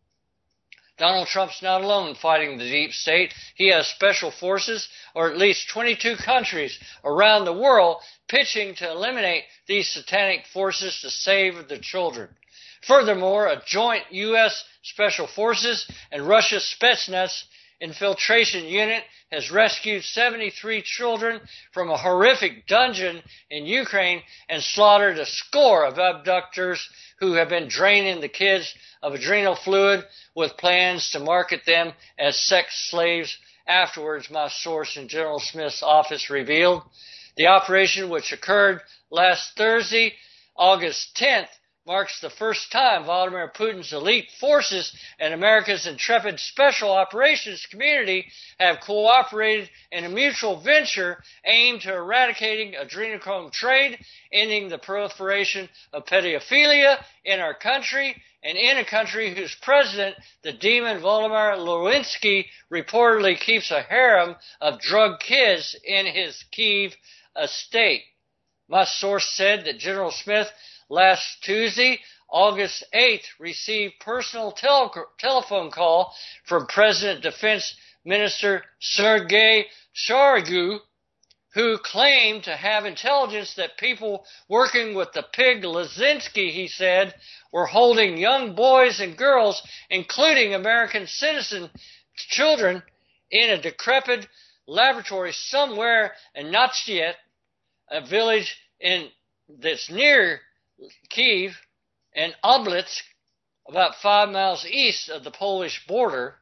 Donald Trump's not alone fighting the deep state. He has special forces, or at least 22 countries around the world, pitching to eliminate these satanic forces to save the children. Furthermore, a joint U.S. Special Forces and Russia Spetsnaz infiltration unit has rescued 73 children from a horrific dungeon in Ukraine and slaughtered a score of abductors who have been draining the kids of adrenal fluid with plans to market them as sex slaves afterwards, my source in General Smith's office revealed. The operation, which occurred last Thursday, August 10th, marks the first time Vladimir Putin's elite forces and America's intrepid special operations community have cooperated in a mutual venture aimed to eradicating adrenochrome trade, ending the proliferation of pedophilia in our country, and in a country whose president, the demon Volodymyr Zelensky, reportedly keeps a harem of drug kids in his Kyiv estate. My source said that General Smith last Tuesday, August 8th, received personal telephone call from President Defense Minister Sergei Shoigu, who claimed to have intelligence that people working with the pig Zelensky, he said, were holding young boys and girls, including American citizen children, in a decrepit laboratory somewhere in Natsiet, a village that's near Kyiv, and Oblitsk, about 5 miles east of the Polish border.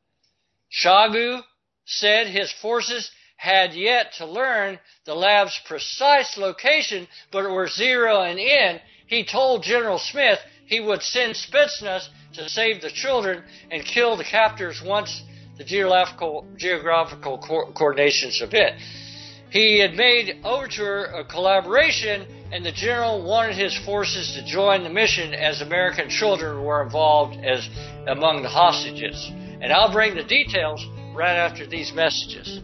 Shoigu said his forces had yet to learn the lab's precise location, but were zeroing in. He told General Smith he would send Spetsnaz to save the children and kill the captors once the geographical coordinations a bit. He had made overture of collaboration, and the general wanted his forces to join the mission as American children were involved as among the hostages. And I'll bring the details right after these messages.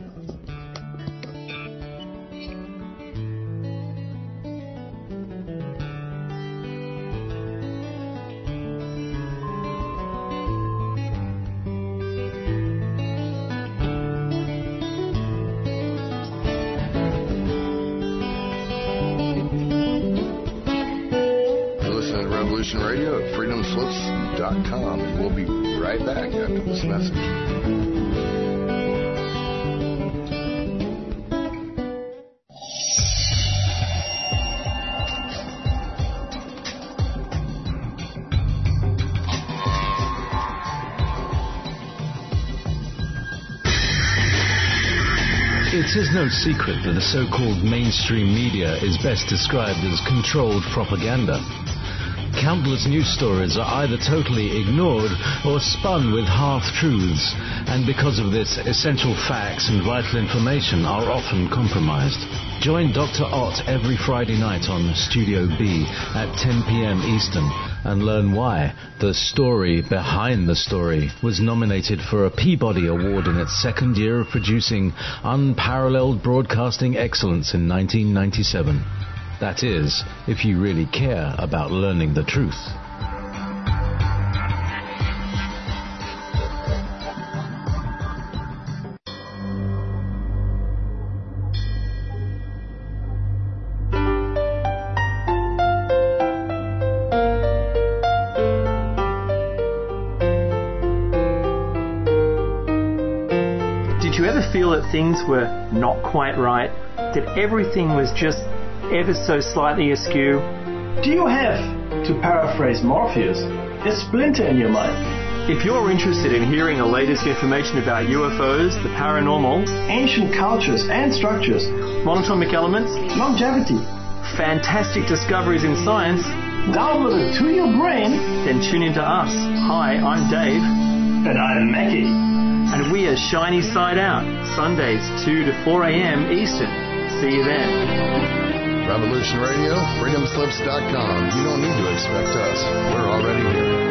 Radio at freedomslips.com, and we'll be right back after this message. It is no secret that the so-called mainstream media is best described as controlled propaganda. Countless news stories are either totally ignored or spun with half-truths, and because of this, essential facts and vital information are often compromised. Join Dr. Ott every Friday night on Studio B at 10 p.m. Eastern and learn why The Story Behind the Story was nominated for a Peabody Award in its second year of producing unparalleled broadcasting excellence in 1997. That is, if you really care about learning the truth. Did you ever feel that things were not quite right? That everything was just ever so slightly askew? Do you have, to paraphrase Morpheus, a splinter in your mind? If you're interested in hearing the latest information about UFOs, the paranormal, ancient cultures and structures, monatomic elements, longevity, fantastic discoveries in science, downloaded to your brain, then tune into us. Hi, I'm Dave. And I'm Mackie. And we are Shiny Side Out, Sundays 2 to 4 a.m. Eastern. See you then. Revolution Radio, freedomslips.com. You don't need to expect us. We're already here.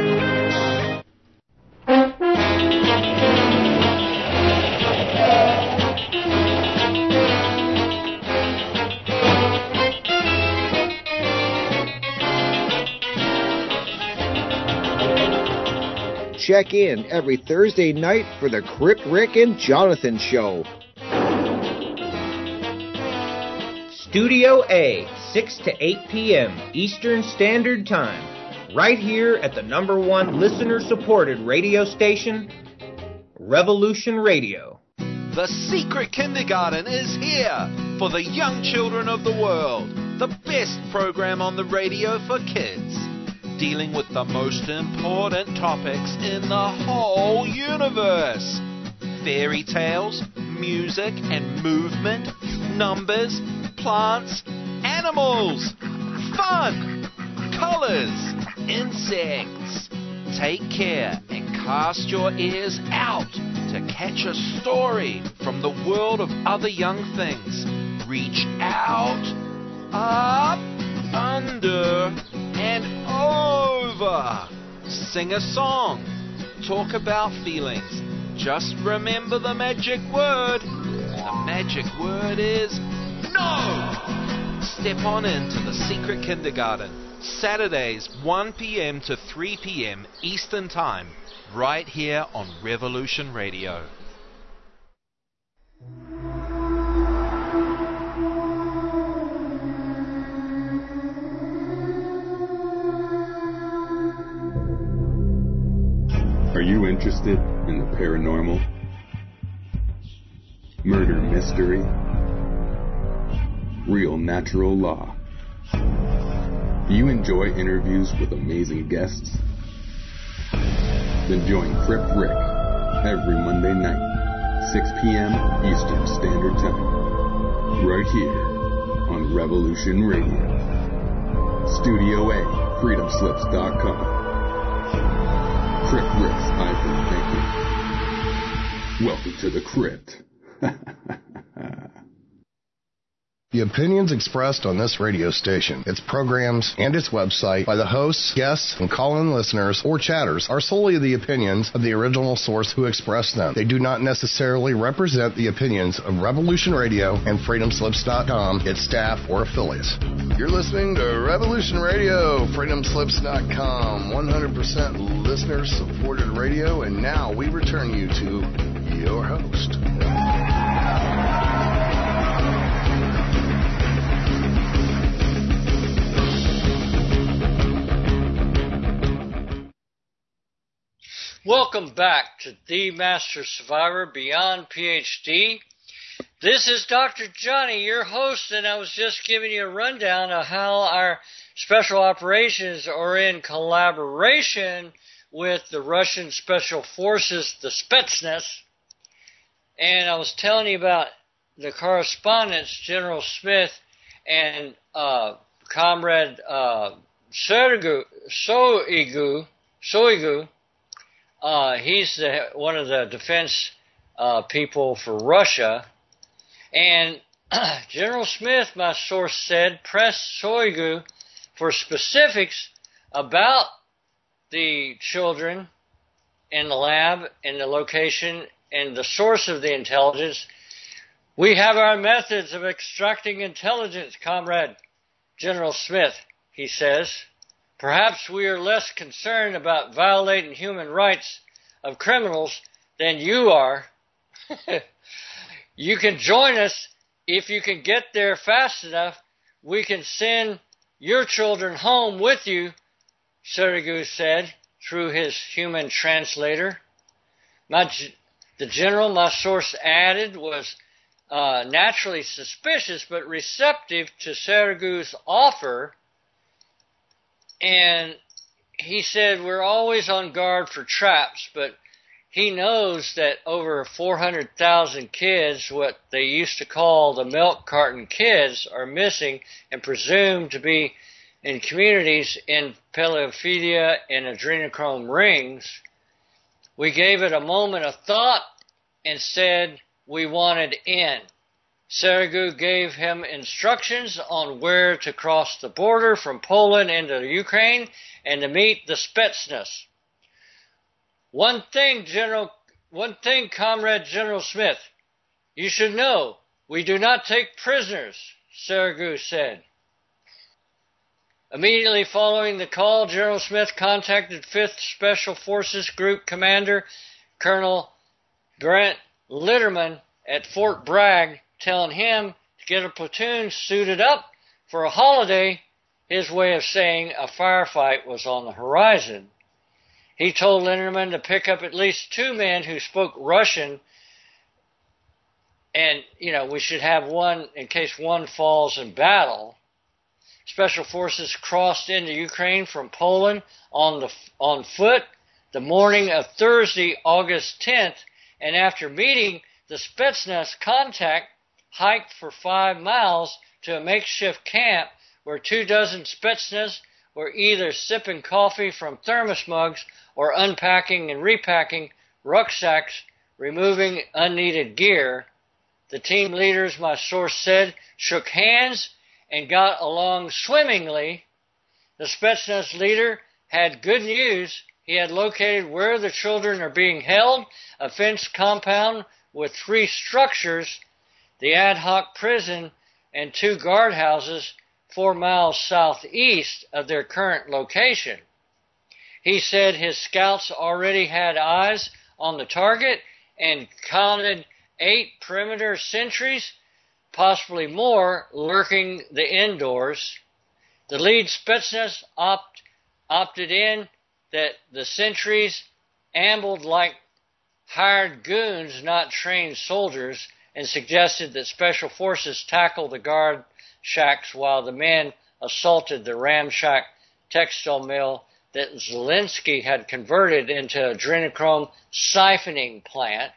Check in every Thursday night for the Crypt Rick and Jonathan Show. Studio A, 6 to 8 p.m. Eastern Standard Time. Right here at the #1 listener-supported radio station, Revolution Radio. The Secret Kindergarten is here for the young children of the world. The best program on the radio for kids. Dealing with the most important topics in the whole universe. Fairy tales, music and movement, numbers, plants, animals, fun, colors, insects. Take care and cast your ears out to catch a story from the world of other young things. Reach out, up, under, and over. Sing a song. Talk about feelings. Just remember the magic word. The magic word is no! Step on into the Secret Kindergarten. Saturdays, 1 p.m. to 3 p.m. Eastern Time. Right here on Revolution Radio. Are you interested in the paranormal, murder mystery, real natural law? Do you enjoy interviews with amazing guests? Then join Crypt Rick every Monday night, 6 p.m. Eastern Standard Time, right here on Revolution Radio. Studio A, freedomslips.com. Crypt Rick's iPhone thinking. Welcome to the Crypt. The opinions expressed on this radio station, its programs, and its website by the hosts, guests, and call-in listeners or chatters are solely the opinions of the original source who expressed them. They do not necessarily represent the opinions of Revolution Radio and freedomslips.com, its staff, or affiliates. You're listening to Revolution Radio, freedomslips.com, 100% listener-supported radio, and now we return you to your host. Welcome back to The Master Survivor Beyond PhD. This is Dr. Johnny, your host, and I was just giving you a rundown of how our special operations are in collaboration with the Russian Special Forces, the Spetsnaz. And I was telling you about the correspondence, General Smith and Comrade Shoigu. He's one of the defense people for Russia. And General Smith, my source said, pressed Shoigu for specifics about the children in the lab, in the location, and the source of the intelligence. We have our methods of extracting intelligence, Comrade General Smith, he says. Perhaps we are less concerned about violating human rights of criminals than you are. You can join us if you can get there fast enough. We can send your children home with you, Shoigu said through his human translator. The general, my source added, was naturally suspicious but receptive to Shoigu's offer. And he said we're always on guard for traps, but he knows that over 400,000 kids, what they used to call the milk carton kids, are missing and presumed to be in communities in pedophilia and adrenochrome rings. We gave it a moment of thought and said we wanted in. Sergey gave him instructions on where to cross the border from Poland into Ukraine and to meet the Spetsnaz. One thing, Comrade General Smith, you should know, we do not take prisoners, Sergey said. Immediately following the call, General Smith contacted 5th Special Forces Group Commander Colonel Brent Litterman at Fort Bragg, telling him to get a platoon suited up for a holiday, his way of saying a firefight was on the horizon. He told Litterman to pick up at least 2 men who spoke Russian, and, we should have one in case one falls in battle. Special Forces crossed into Ukraine from Poland on foot the morning of Thursday, August 10th, and after meeting the Spetsnaz contact, hiked for 5 miles to a makeshift camp where 24 Spetsnaz were either sipping coffee from thermos mugs or unpacking and repacking rucksacks, removing unneeded gear. The team leaders, my source said, shook hands and got along swimmingly. The Spetsnaz leader had good news. He had located where the children are being held, a fenced compound with 3 structures, the ad hoc prison, and 2 guardhouses 4 miles southeast of their current location. He said his scouts already had eyes on the target and counted 8 perimeter sentries, possibly more, lurking the indoors. The lead Spetsnaz opted in that the sentries ambled like hired goons, not trained soldiers, and suggested that Special Forces tackle the guard shacks while the men assaulted the ramshack textile mill that Zelensky had converted into a adrenochrome siphoning plant.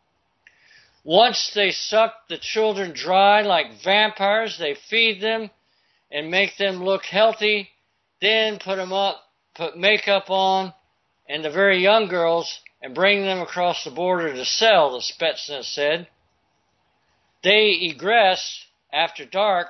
Once they suck the children dry like vampires, they feed them and make them look healthy, then put them up, put makeup on, and the very young girls, and bring them across the border to sell, the Spetsnaz said. They egress after dark,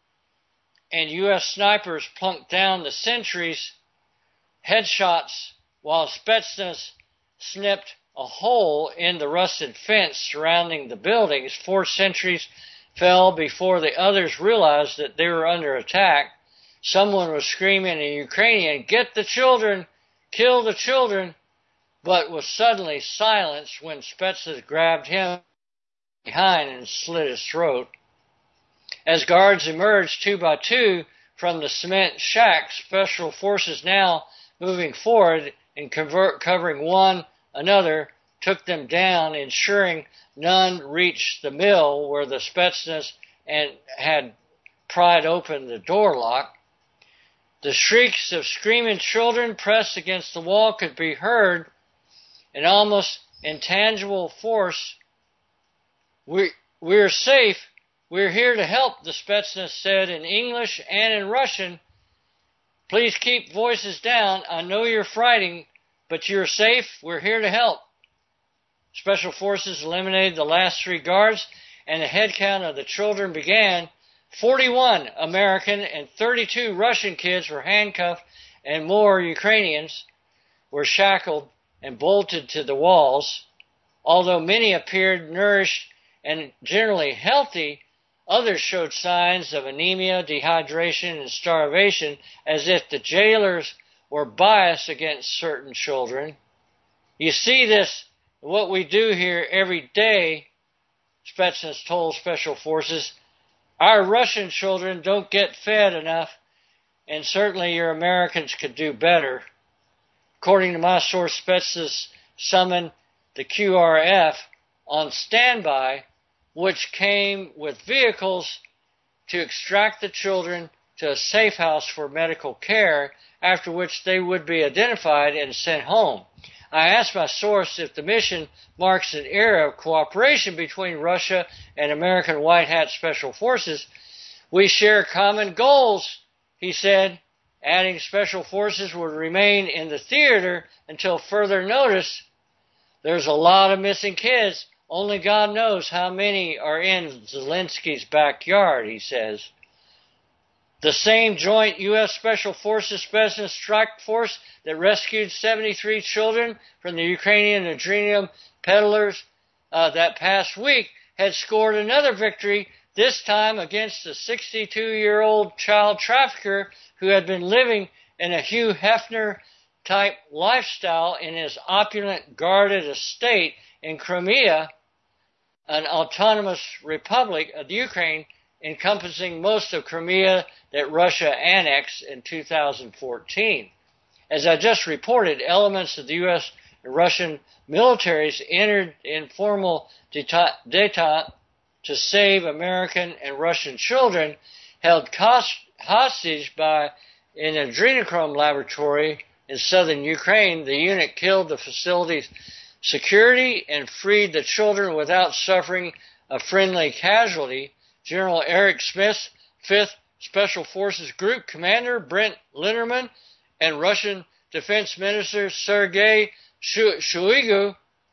and U.S. snipers plunk down the sentries' headshots while Spetsnaz snipped a hole in the rusted fence surrounding the buildings. 4 sentries fell before the others realized that they were under attack. Someone was screaming in Ukrainian, "Get the children! Kill the children!" but was suddenly silenced when Spetsnaz grabbed him behind and slit his throat. As guards emerged 2 by 2 from the cement shack, Special Forces now moving forward and covering one another took them down, ensuring none reached the mill where the Spetsnaz had pried open the door lock. The shrieks of screaming children pressed against the wall could be heard, an almost intangible force. We're safe. We're here to help, the Spetsnaz said in English and in Russian. Please keep voices down. I know you're fighting, but you're safe. We're here to help. Special Forces eliminated the last 3 guards, and the head count of the children began. 41 American and 32 Russian kids were handcuffed, and more Ukrainians were shackled and bolted to the walls. Although many appeared nourished and generally healthy, others showed signs of anemia, dehydration, and starvation, as if the jailers were biased against certain children. You see this, what we do here every day, Spetsnaz told Special Forces. Our Russian children don't get fed enough, and certainly your Americans could do better. According to my source, Spetsnaz summoned the QRF on standby, which came with vehicles to extract the children to a safe house for medical care, after which they would be identified and sent home. I asked my source if the mission marks an era of cooperation between Russia and American White Hat Special Forces. We share common goals, he said, adding Special Forces would remain in the theater until further notice. There's a lot of missing kids. Only God knows how many are in Zelensky's backyard, he says. The same joint U.S. Special Forces Special Strike Force that rescued 73 children from the Ukrainian adrenalium peddlers that past week had scored another victory, this time against a 62-year-old child trafficker who had been living in a Hugh Hefner-type lifestyle in his opulent guarded estate in Crimea, an autonomous republic of Ukraine, encompassing most of Crimea that Russia annexed in 2014. As I just reported, elements of the U.S. and Russian militaries entered informal détente to save American and Russian children held hostage by an adrenochrome laboratory in southern Ukraine. The unit killed the facility's security and freed the children without suffering a friendly casualty. General Eric Smith, 5th Special Forces Group Commander Brent Linderman, and Russian Defense Minister Sergei Shoigu,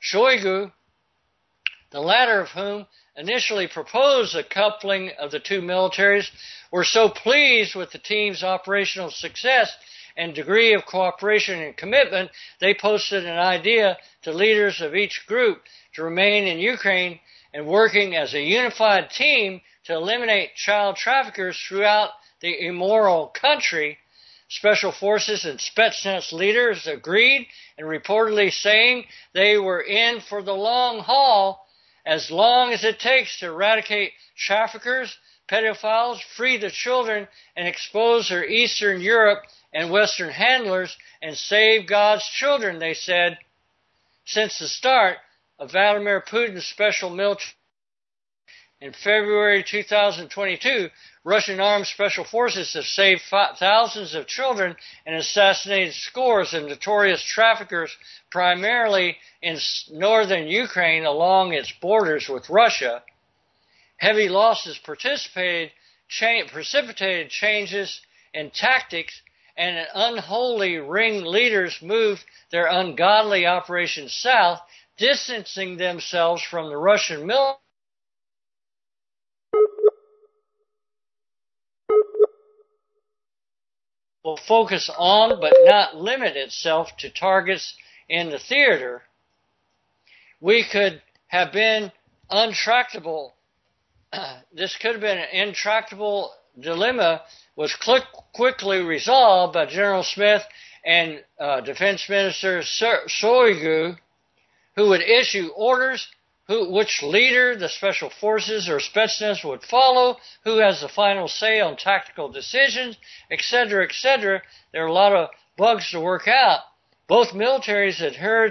the latter of whom initially proposed a coupling of the two militaries, were so pleased with the team's operational success and degree of cooperation and commitment, they posted an idea to leaders of each group to remain in Ukraine and working as a unified team to eliminate child traffickers throughout the immoral country. Special Forces and Spetsnaz leaders agreed, and reportedly saying they were in for the long haul, as long as it takes to eradicate traffickers, pedophiles, free the children, and expose their Eastern Europe and Western handlers, and save God's children, they said. Since the start of Vladimir Putin's special military in February 2022, Russian armed special forces have saved thousands of children and assassinated scores of notorious traffickers, primarily in northern Ukraine along its borders with Russia. Heavy losses precipitated changes in tactics, and an unholy ring leaders moved their ungodly operations south, distancing themselves from the Russian military. Will focus on but not limit itself to targets in the theater. We could have been untractable. This could have been an intractable dilemma, was quickly resolved by General Smith and Defense Minister Shoigu, who would issue orders which leader the Special Forces or Spetsnaz would follow, who has the final say on tactical decisions, etc., etc. There are a lot of bugs to work out. Both militaries adhere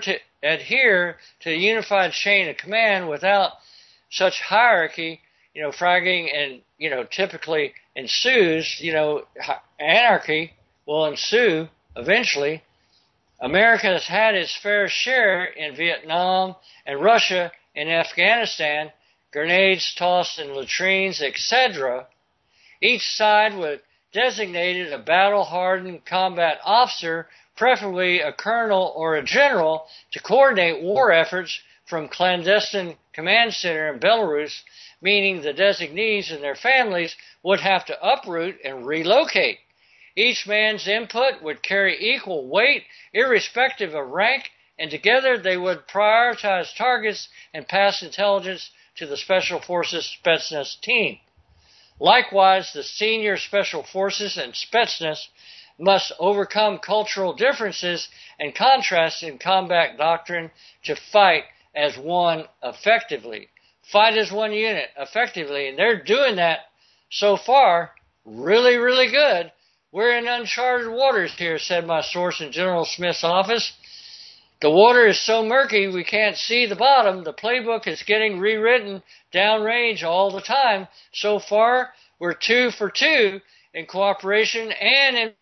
to a unified chain of command. Without such hierarchy, fragging and, typically ensues, anarchy will ensue eventually. America has had its fair share in Vietnam and Russia, in Afghanistan, grenades tossed in latrines, etc. Each side would designate a battle-hardened combat officer, preferably a colonel or a general, to coordinate war efforts from clandestine command center in Belarus, meaning the designees and their families would have to uproot and relocate. Each man's input would carry equal weight, irrespective of rank, and together they would prioritize targets and pass intelligence to the Special Forces Spetsnaz team. Likewise, the senior Special Forces and Spetsnaz must overcome cultural differences and contrasts in combat doctrine to fight as one effectively. Fight as one unit effectively, and they're doing that so far really, really good. We're in uncharted waters here, said my source in General Smith's office. The water is so murky we can't see the bottom. The playbook is getting rewritten downrange all the time. So far, we're 2 for 2 in cooperation and in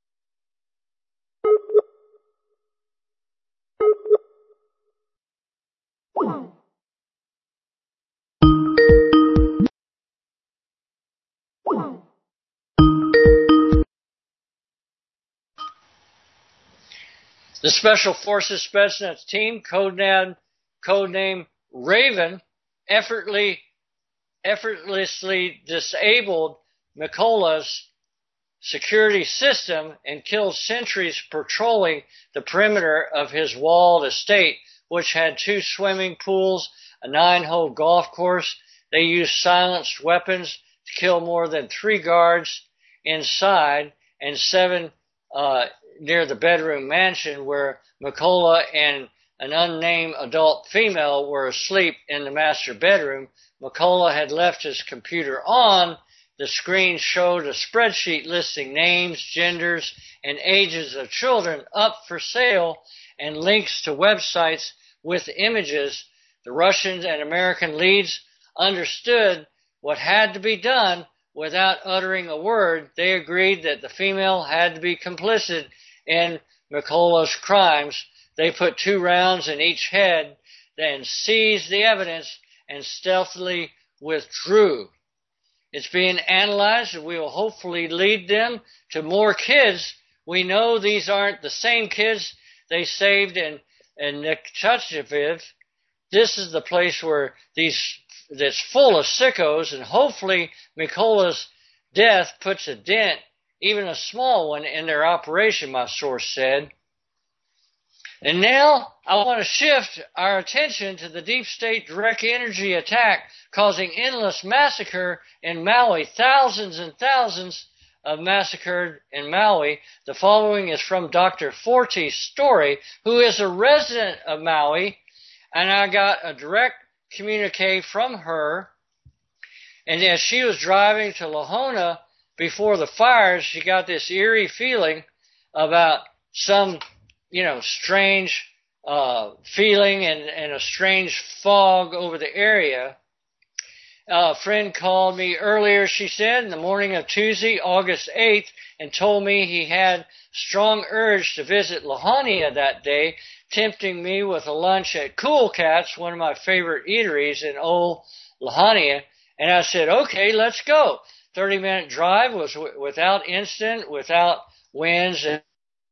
the Special Forces Spetsnaz team, codename Raven, effortlessly disabled Mykola's security system and killed sentries patrolling the perimeter of his walled estate, which had 2 swimming pools, a 9-hole golf course. They used silenced weapons to kill more than 3 guards inside and 7 near the bedroom mansion where Mykola and an unnamed adult female were asleep in the master bedroom. Mykola had left his computer on. The screen showed a spreadsheet listing names, genders, and ages of children up for sale and links to websites with images. The Russian and American leads understood what had to be done without uttering a word. They agreed that the female had to be complicit in Mykola's crimes. They put 2 rounds in each head, then seized the evidence and stealthily withdrew. It's being analyzed, and we will hopefully lead them to more kids. We know these aren't the same kids they saved in Nikchachev. This is the place where that's full of sickos, and hopefully Mykola's death puts a dent, even a small one, in their operation, my source said. And now I want to shift our attention to the deep state direct energy attack causing endless massacre in Maui. Thousands and thousands of massacred in Maui. The following is from Dr. Forte's story, who is a resident of Maui, and I got a direct communique from her. And as she was driving to Lahona before the fires, she got this eerie feeling about some strange feeling and a strange fog over the area. A friend called me earlier, she said, in the morning of Tuesday, August 8th, and told me he had strong urge to visit Lahaina that day, tempting me with a lunch at Cool Cats, one of my favorite eateries in Old Lahaina. And I said, okay, let's go. 30-minute drive was without incident, without winds, and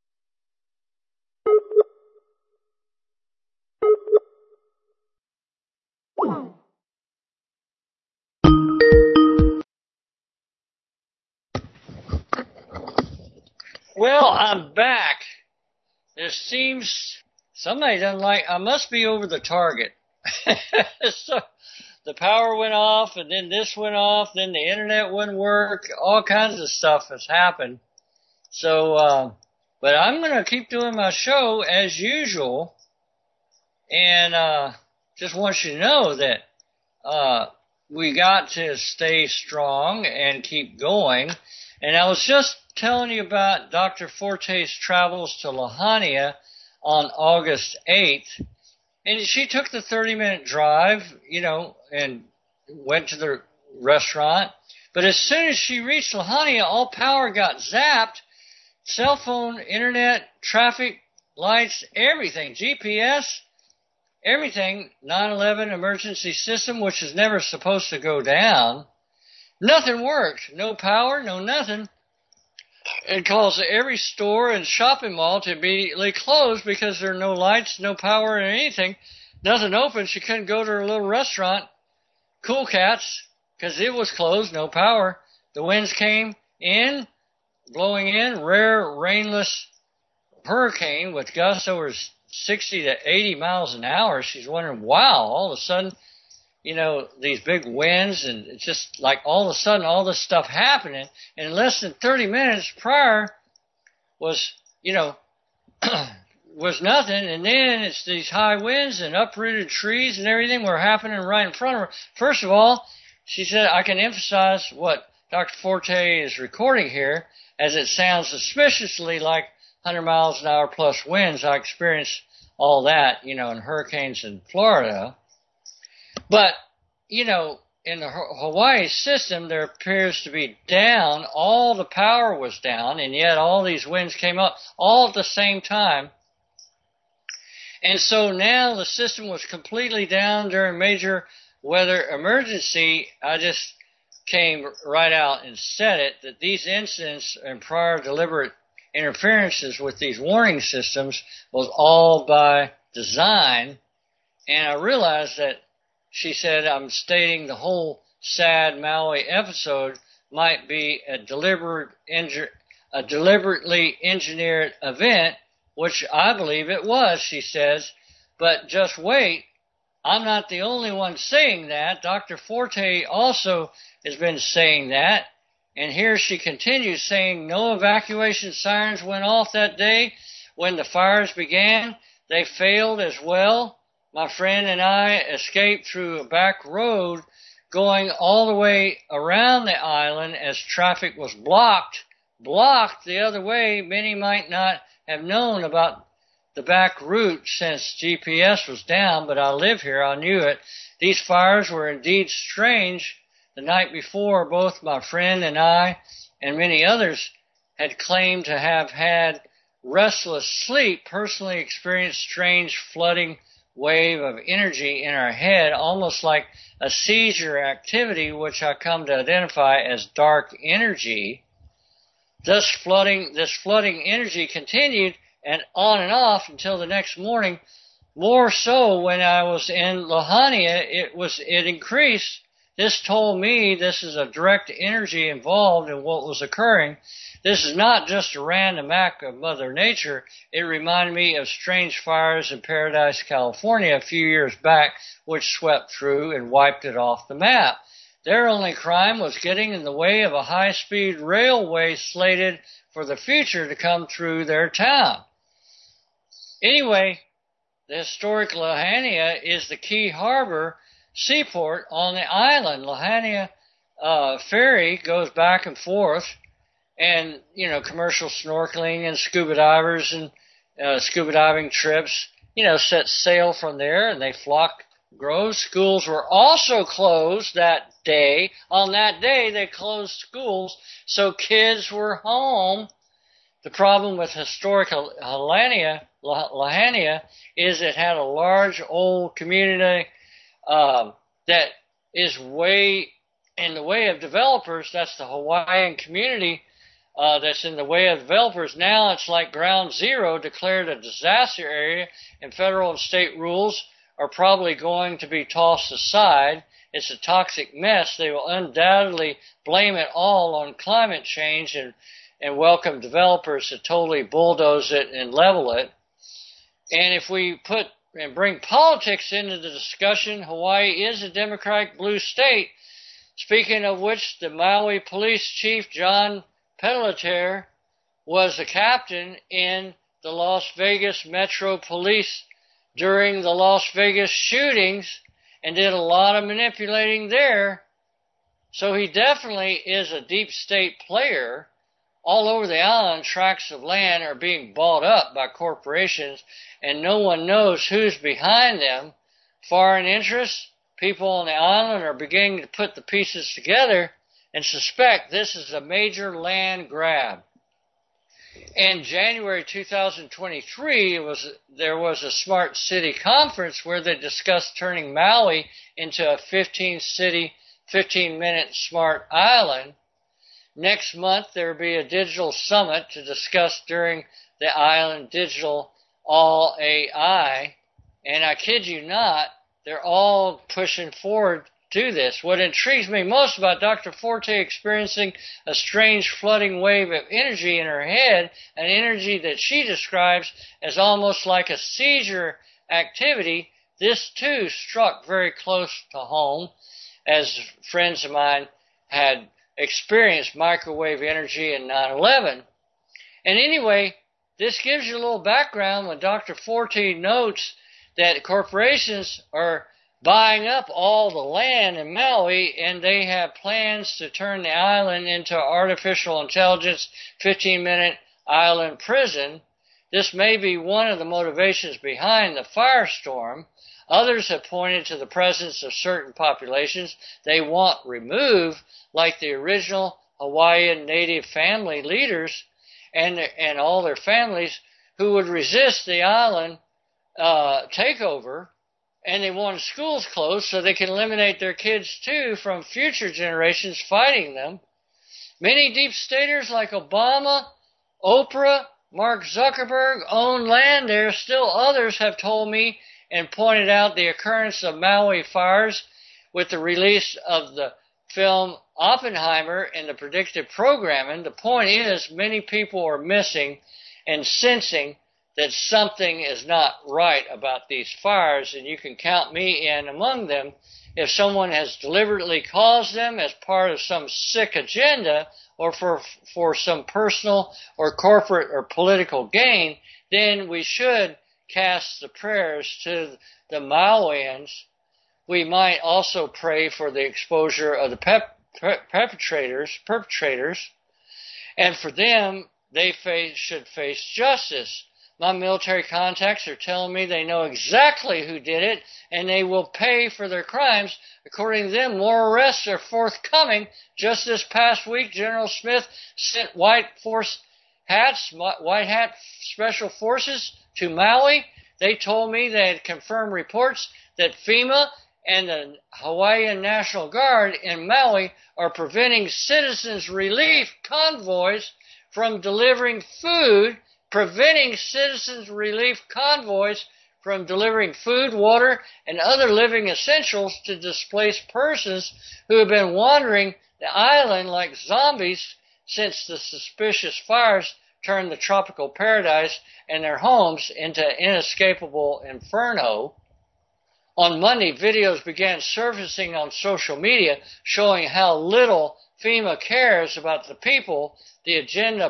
well, I'm back. It seems somebody doesn't like, I must be over the target. So the power went off, and then this went off, then the internet wouldn't work. All kinds of stuff has happened. So, but I'm going to keep doing my show as usual. And just want you to know that we got to stay strong and keep going. And I was just telling you about Dr. Forte's travels to Lahaina on August 8th. And she took the 30-minute drive, and went to the restaurant. But as soon as she reached Lahaina, all power got zapped. Cell phone, internet, traffic, lights, everything, GPS, everything, 9/11 emergency system, which is never supposed to go down. Nothing worked. No power, no nothing. It caused every store and shopping mall to immediately close because there are no lights, no power, or anything. Nothing open. She couldn't go to her little restaurant, Cool Cats, because it was closed, no power. The winds came in, blowing in, rare, rainless hurricane with gusts over 60 to 80 miles an hour. She's wondering, wow, all of a sudden, these big winds, and it's just like all of a sudden all this stuff happening. And in less than 30 minutes prior was, was nothing. And then it's these high winds and uprooted trees and everything were happening right in front of her. First of all, she said, I can emphasize what Dr. Forte is recording here, as it sounds suspiciously like 100 miles an hour plus winds. I experienced all that, in hurricanes in Florida. But, in the Hawaii system, there appears to be down. All the power was down, and yet all these winds came up all at the same time. And so now the system was completely down during major weather emergency. I just came right out and said it, that these incidents and prior deliberate interferences with these warning systems was all by design. And I realized that she said I'm stating the whole sad Maui episode might be a deliberately engineered event, which I believe it was, she says. But just wait, I'm not the only one saying that. Dr. Forte also has been saying that. And here she continues saying no evacuation sirens went off that day when the fires began. They failed as well. My friend and I escaped through a back road going all the way around the island as traffic was blocked the other way. Many might not have known about the back route since GPS was down, but I live here. I knew it. These fires were indeed strange. The night before, both my friend and I and many others had claimed to have had restless sleep, personally experienced strange flooding wave of energy in our head, almost like a seizure activity, which I come to identify as dark energy. This flooding energy continued and off until the next morning. More so when I was in Lahaina, it increased. This told me this is a direct energy involved in what was occurring. This is not just a random act of Mother Nature. It reminded me of strange fires in Paradise, California a few years back, which swept through and wiped it off the map. Their only crime was getting in the way of a high-speed railway slated for the future to come through their town. Anyway, the historic Lahaina is the key harbor seaport on the island. Lahaina ferry goes back and forth, and, commercial snorkeling and scuba divers and scuba diving trips, set sail from there, and they flock grows. Schools were also closed that day. On that day, they closed schools, so kids were home. The problem with historic Lahaina is it had a large old community that is way in the way of developers. That's the Hawaiian community that's in the way of developers. Now it's like ground zero, declared a disaster area, and federal and state rules are probably going to be tossed aside. It's a toxic mess. They will undoubtedly blame it all on climate change and welcome developers to totally bulldoze it and level it. And if we put and bring politics into the discussion, Hawaii is a Democratic blue state. Speaking of which, the Maui Police Chief, John Pelletier, was a captain in the Las Vegas Metro Police during the Las Vegas shootings and did a lot of manipulating there. So he definitely is a deep state player. All over the island, tracts of land are being bought up by corporations, and no one knows who's behind them. Foreign interests, people on the island are beginning to put the pieces together and suspect this is a major land grab. In January 2023, there was a Smart City Conference where they discussed turning Maui into a 15-minute smart island. Next month, there will be a digital summit to discuss during the island digital all AI. And I kid you not, they're all pushing forward to this. What intrigues me most about Dr. Forte experiencing a strange flooding wave of energy in her head, an energy that she describes as almost like a seizure activity, this too struck very close to home, as friends of mine had experienced microwave energy in 9/11. And anyway, this gives you a little background when Dr. Forte notes that corporations are buying up all the land in Maui, and they have plans to turn the island into artificial intelligence 15-minute island prison. This may be one of the motivations behind the firestorm. Others have pointed to the presence of certain populations they want removed, like the original Hawaiian native family leaders and all their families who would resist the island takeover, and they wanted schools closed so they can eliminate their kids too from future generations fighting them. Many deep staters like Obama, Oprah, Mark Zuckerberg own land there. Still others have told me and pointed out the occurrence of Maui fires with the release of the film Oppenheimer and the predictive programming. The point is, many people are missing and sensing that something is not right about these fires, and you can count me in among them. If someone has deliberately caused them as part of some sick agenda or for some personal or corporate or political gain, then we should cast the prayers to the Mauians. We might also pray for the exposure of the perpetrators, and for them, they should face justice. My military contacts are telling me they know exactly who did it, and they will pay for their crimes. According to them, more arrests are forthcoming. Just this past week, General Smith sent white hat special forces to Maui. They told me they had confirmed reports that FEMA and the Hawaiian National Guard in Maui are preventing citizens' relief convoys from delivering food, water, and other living essentials to displaced persons who have been wandering the island like zombies since the suspicious fires turned the tropical paradise and their homes into inescapable inferno. On Monday, videos began surfacing on social media showing how little FEMA cares about the people the agenda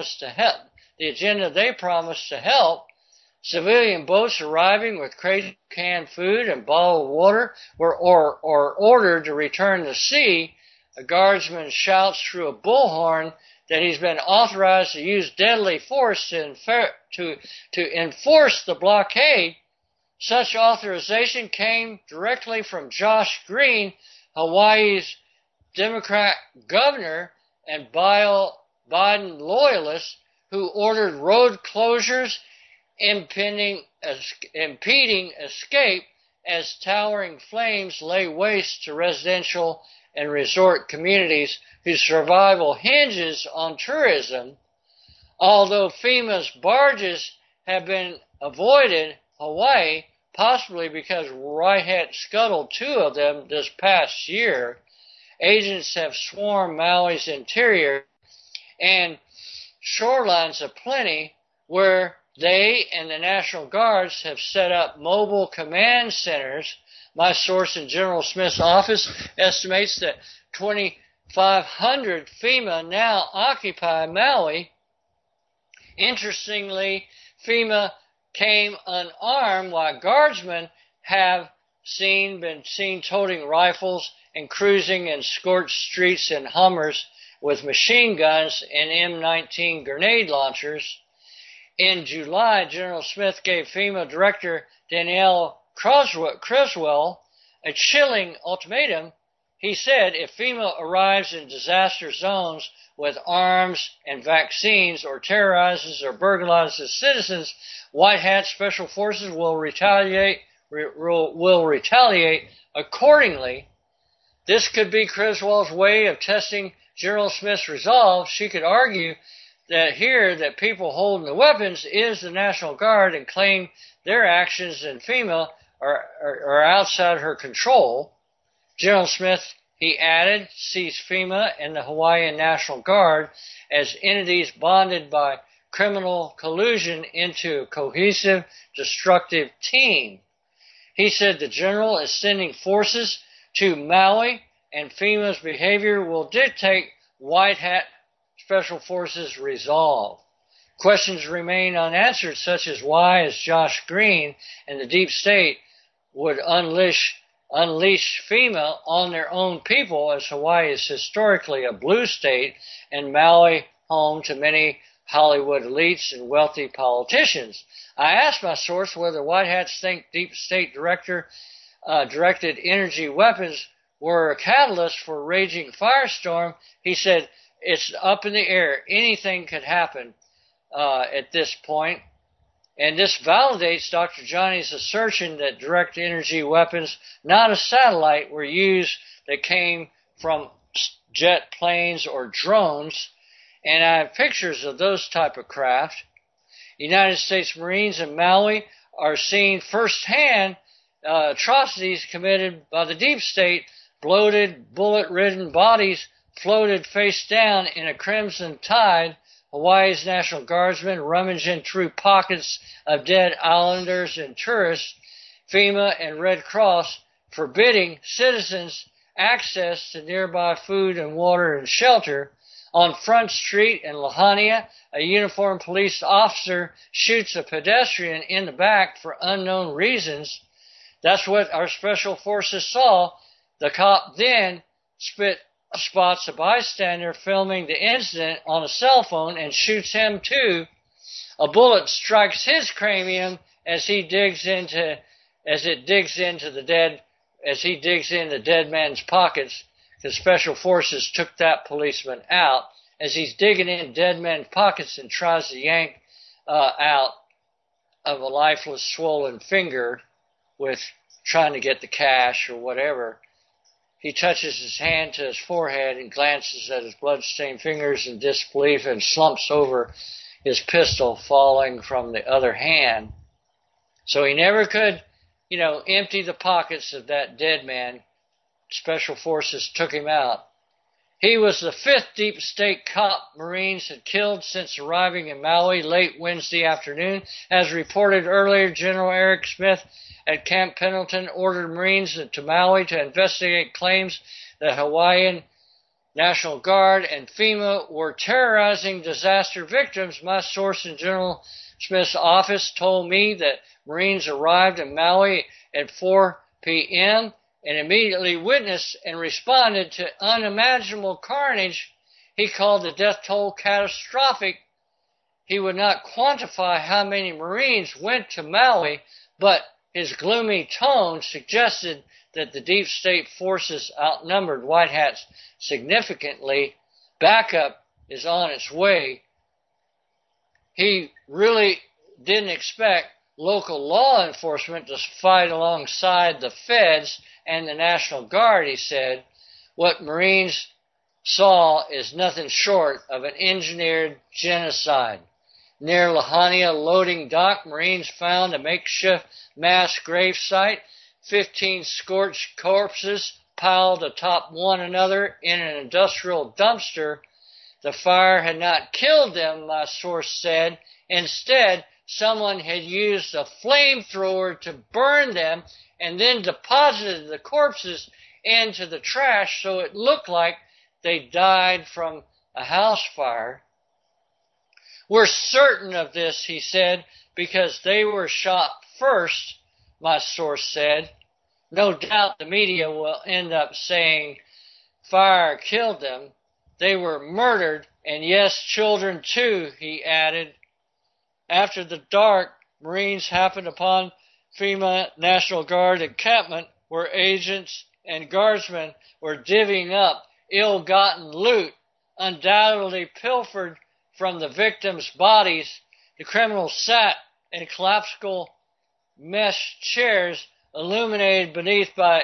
they promised to help. Civilian boats arriving with crates of canned food and bottled water were ordered to return to sea. A guardsman shouts through a bullhorn that he's been authorized to use deadly force to enforce the blockade. Such authorization came directly from Josh Green, Hawaii's Democrat governor and Biden loyalist, who ordered road closures, impeding escape as towering flames lay waste to residential and resort communities whose survival hinges on tourism. Although FEMA's barges have been avoided Hawaii, possibly because White Hat scuttled 2 of them this past year, agents have swarmed Maui's interior and shorelines aplenty, where they and the National Guards have set up mobile command centers. My source in General Smith's office estimates that 2,500 FEMA now occupy Maui. Interestingly, FEMA came unarmed, while guardsmen have been seen toting rifles and cruising in scorched streets in Hummers with machine guns and M19 grenade launchers. In July, General Smith gave FEMA Director Danielle Creswell a chilling ultimatum. He said if FEMA arrives in disaster zones with arms and vaccines or terrorizes or burglarizes citizens, White Hat Special Forces will retaliate accordingly. This could be Creswell's way of testing General Smith's resolve. She could argue that people holding the weapons is the National Guard and claim their actions in FEMA are outside her control. General Smith, he added, sees FEMA and the Hawaiian National Guard as entities bonded by criminal collusion into a cohesive, destructive team. He said the general is sending forces to Maui, and FEMA's behavior will dictate White Hat Special Forces' resolve. Questions remain unanswered, such as why is Josh Green and the deep state would unleash FEMA on their own people, as Hawaii is historically a blue state and Maui home to many Hollywood elites and wealthy politicians. I asked my source whether White Hats think deep state directed energy weapons were a catalyst for a raging firestorm. He said, it's up in the air. Anything could happen at this point. And this validates Dr. Johnny's assertion that direct energy weapons, not a satellite, were used that came from jet planes or drones. And I have pictures of those type of craft. United States Marines in Maui are seeing firsthand atrocities committed by the deep state. Bloated, bullet-ridden bodies floated face down in a crimson tide. Hawaii's National Guardsmen rummaging through pockets of dead islanders and tourists. FEMA and Red Cross forbidding citizens access to nearby food and water and shelter. On Front Street in Lahaina, a uniformed police officer shoots a pedestrian in the back for unknown reasons. That's what our special forces saw. The cop then spots a bystander filming the incident on a cell phone and shoots him too. A bullet strikes his cranium as he digs into the dead man's pockets. The special forces took that policeman out as he's digging in dead men's pockets and tries to yank out of a lifeless, swollen finger with trying to get the cash or whatever. He touches his hand to his forehead and glances at his blood-stained fingers in disbelief and slumps over his pistol falling from the other hand. So he never could, empty the pockets of that dead man. Special forces took him out. He was the 5th deep state cop Marines had killed since arriving in Maui late Wednesday afternoon. As reported earlier, General Eric Smith at Camp Pendleton ordered Marines to Maui to investigate claims that Hawaiian National Guard and FEMA were terrorizing disaster victims. My source in General Smith's office told me that Marines arrived in Maui at 4 p.m. and immediately witnessed and responded to unimaginable carnage. He called the death toll catastrophic. He would not quantify how many Marines went to Maui, but his gloomy tone suggested that the deep state forces outnumbered White Hats significantly. Backup is on its way. He really didn't expect local law enforcement to fight alongside the feds and the National Guard, he said. What Marines saw is nothing short of an engineered genocide. Near Lahaina loading dock, Marines found a makeshift mass grave site. 15 scorched corpses piled atop one another in an industrial dumpster. The fire had not killed them, my source said. Instead, someone had used a flamethrower to burn them and then deposited the corpses into the trash so it looked like they died from a house fire. We're certain of this, he said, because they were shot first, my source said. No doubt the media will end up saying fire killed them. They were murdered, and yes, children too, he added. After the dark, Marines happened upon FEMA National Guard encampment where agents and guardsmen were divvying up ill-gotten loot, undoubtedly pilfered from the victims' bodies. The criminals sat in collapsible mesh chairs illuminated beneath by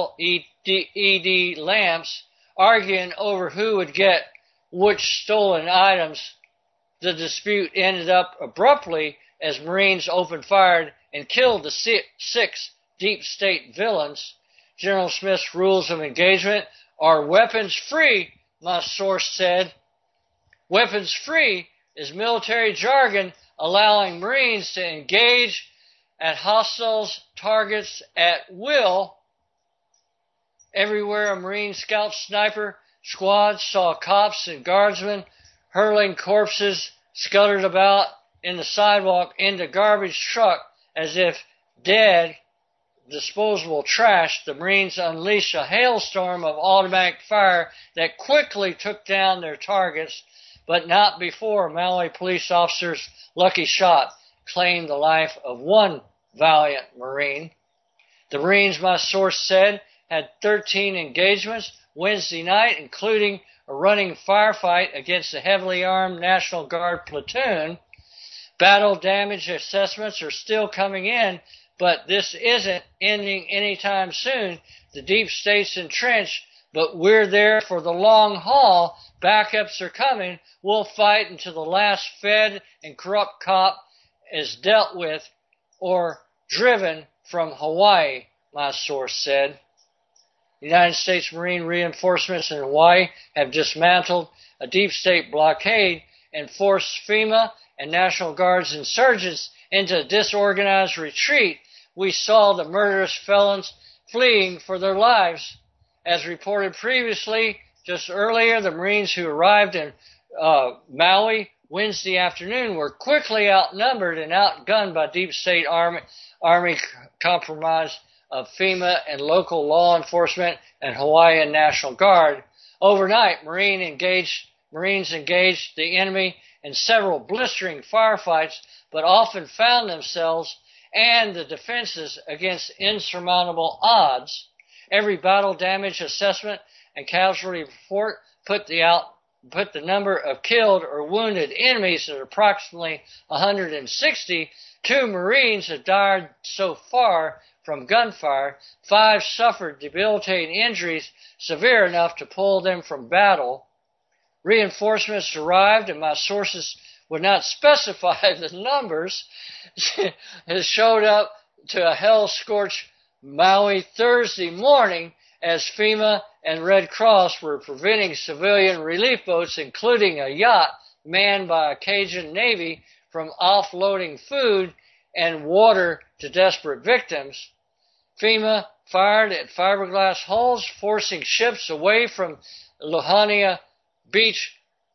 LED lamps, arguing over who would get which stolen items. The dispute ended up abruptly as Marines opened fire and killed the 6 deep state villains. General Smith's rules of engagement are weapons-free, my source said. Weapons-free is military jargon allowing Marines to engage at hostile targets at will. Everywhere a Marine Scout Sniper squad saw cops and guardsmen hurling corpses scattered about in the sidewalk into garbage truck as if dead disposable trash. The Marines unleashed a hailstorm of automatic fire that quickly took down their targets. but not before Maui police officer's lucky shot claimed the life of one valiant Marine. The Marines, my source said, had 13 engagements Wednesday night, including a running firefight against a heavily armed National Guard platoon. Battle damage assessments are still coming in, but this isn't ending anytime soon. The deep state's entrenched, but we're there for the long haul. Backups are coming. We'll fight until the last Fed and corrupt cop is dealt with or driven from Hawaii, my source said. The United States Marine reinforcements in Hawaii have dismantled a deep state blockade and forced FEMA and National Guard's insurgents into a disorganized retreat. We saw the murderous felons fleeing for their lives. As reported previously, just earlier, the Marines who arrived in Maui Wednesday afternoon were quickly outnumbered and outgunned by deep state army compromise of FEMA and local law enforcement and Hawaiian National Guard. Overnight, Marines engaged the enemy in several blistering firefights, but often found themselves and the defenses against insurmountable odds. Every battle damage assessment and casualty report put the number of killed or wounded enemies at approximately 160. 2 Marines have died so far from gunfire. 5 suffered debilitating injuries severe enough to pull them from battle. Reinforcements arrived, and my sources would not specify the numbers, has showed up to a hell-scorched Maui Thursday morning as FEMA and Red Cross were preventing civilian relief boats, including a yacht manned by a Cajun Navy, from offloading food and water to desperate victims. FEMA fired at fiberglass hulls, forcing ships away from Lahaina Beach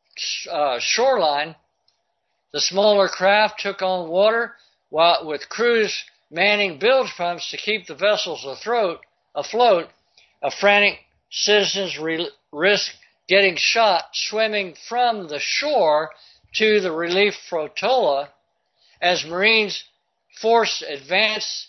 shoreline. The smaller craft took on water with crews manning bilge pumps to keep the vessels afloat. A frantic citizens risk getting shot swimming from the shore to the relief flotilla as Marines forced advance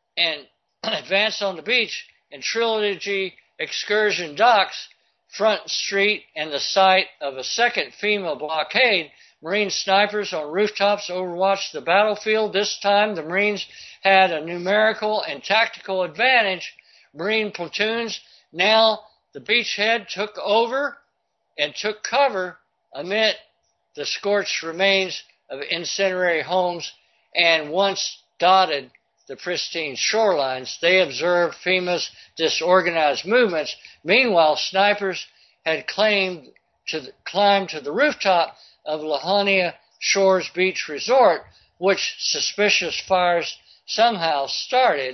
on the beach in Trilogy Excursion Docks, Front Street, and the site of a second FEMA blockade. Marine snipers on rooftops overwatched the battlefield. This time, the Marines had a numerical and tactical advantage. Marine platoons, now the beachhead, took over and took cover amid the scorched remains of incendiary homes and once dotted the pristine shorelines. They observed FEMA's disorganized movements. Meanwhile, snipers had climbed to the rooftop of Lahaina Shores Beach Resort, which suspicious fires somehow started.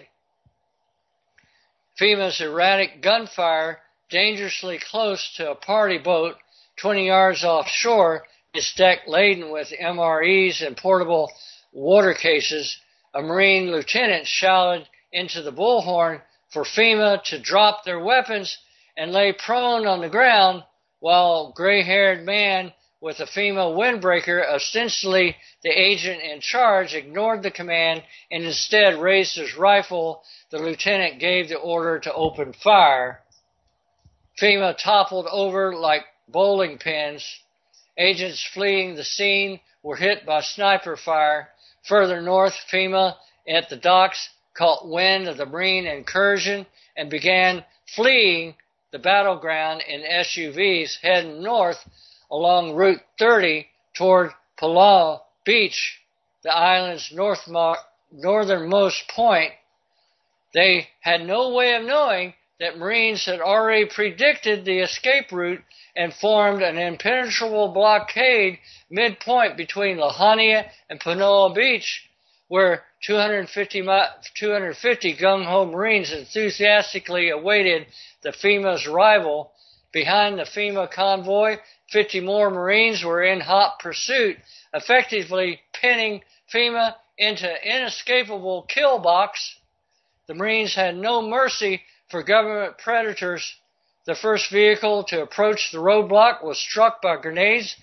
FEMA's erratic gunfire dangerously close to a party boat 20 yards offshore, its deck laden with MREs and portable water cases. A Marine lieutenant shouted into the bullhorn for FEMA to drop their weapons and lay prone on the ground, while a gray-haired man with a FEMA windbreaker, ostensibly the agent in charge, ignored the command and instead raised his rifle. The lieutenant gave the order to open fire. FEMA toppled over like bowling pins. Agents fleeing the scene were hit by sniper fire. Further north, FEMA at the docks caught wind of the Marine incursion and began fleeing the battleground in SUVs heading north along Route 30 toward Palau Beach, the island's northernmost point. They had no way of knowing that Marines had already predicted the escape route and formed an impenetrable blockade midpoint between Lahaina and Panoa Beach, where 250 gung-ho Marines enthusiastically awaited the FEMA's arrival. Behind the FEMA convoy, 50 more Marines were in hot pursuit, effectively pinning FEMA into an inescapable kill box. The Marines had no mercy for government predators. The first vehicle to approach the roadblock was struck by grenades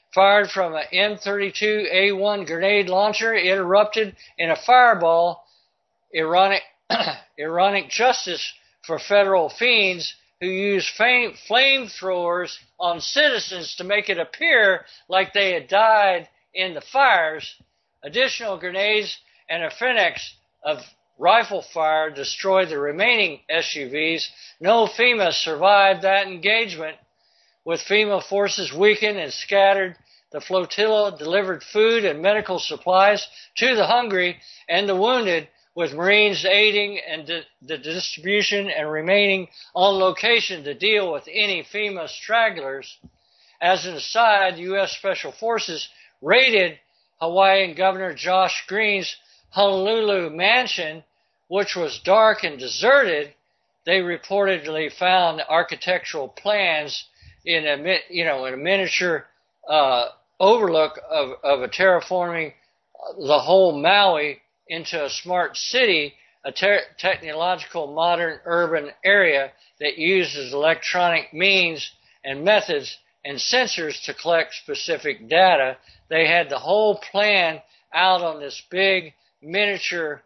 fired from an M32A1 grenade launcher erupted in a fireball. Ironic justice for federal fiends who use flamethrowers on citizens to make it appear like they had died in the fires. Additional grenades and a phalanx of rifle fire destroyed the remaining SUVs. No FEMA survived that engagement. With FEMA forces weakened and scattered, the flotilla delivered food and medical supplies to the hungry and the wounded, with Marines aiding in the distribution and remaining on location to deal with any FEMA stragglers. As an aside, U.S. Special Forces raided Hawaiian Governor Josh Green's Honolulu mansion, which was dark and deserted. They reportedly found architectural plans in a miniature overlook of a terraforming the whole Maui into a smart city, a technological modern urban area that uses electronic means and methods and sensors to collect specific data. They had the whole plan out on this big miniature,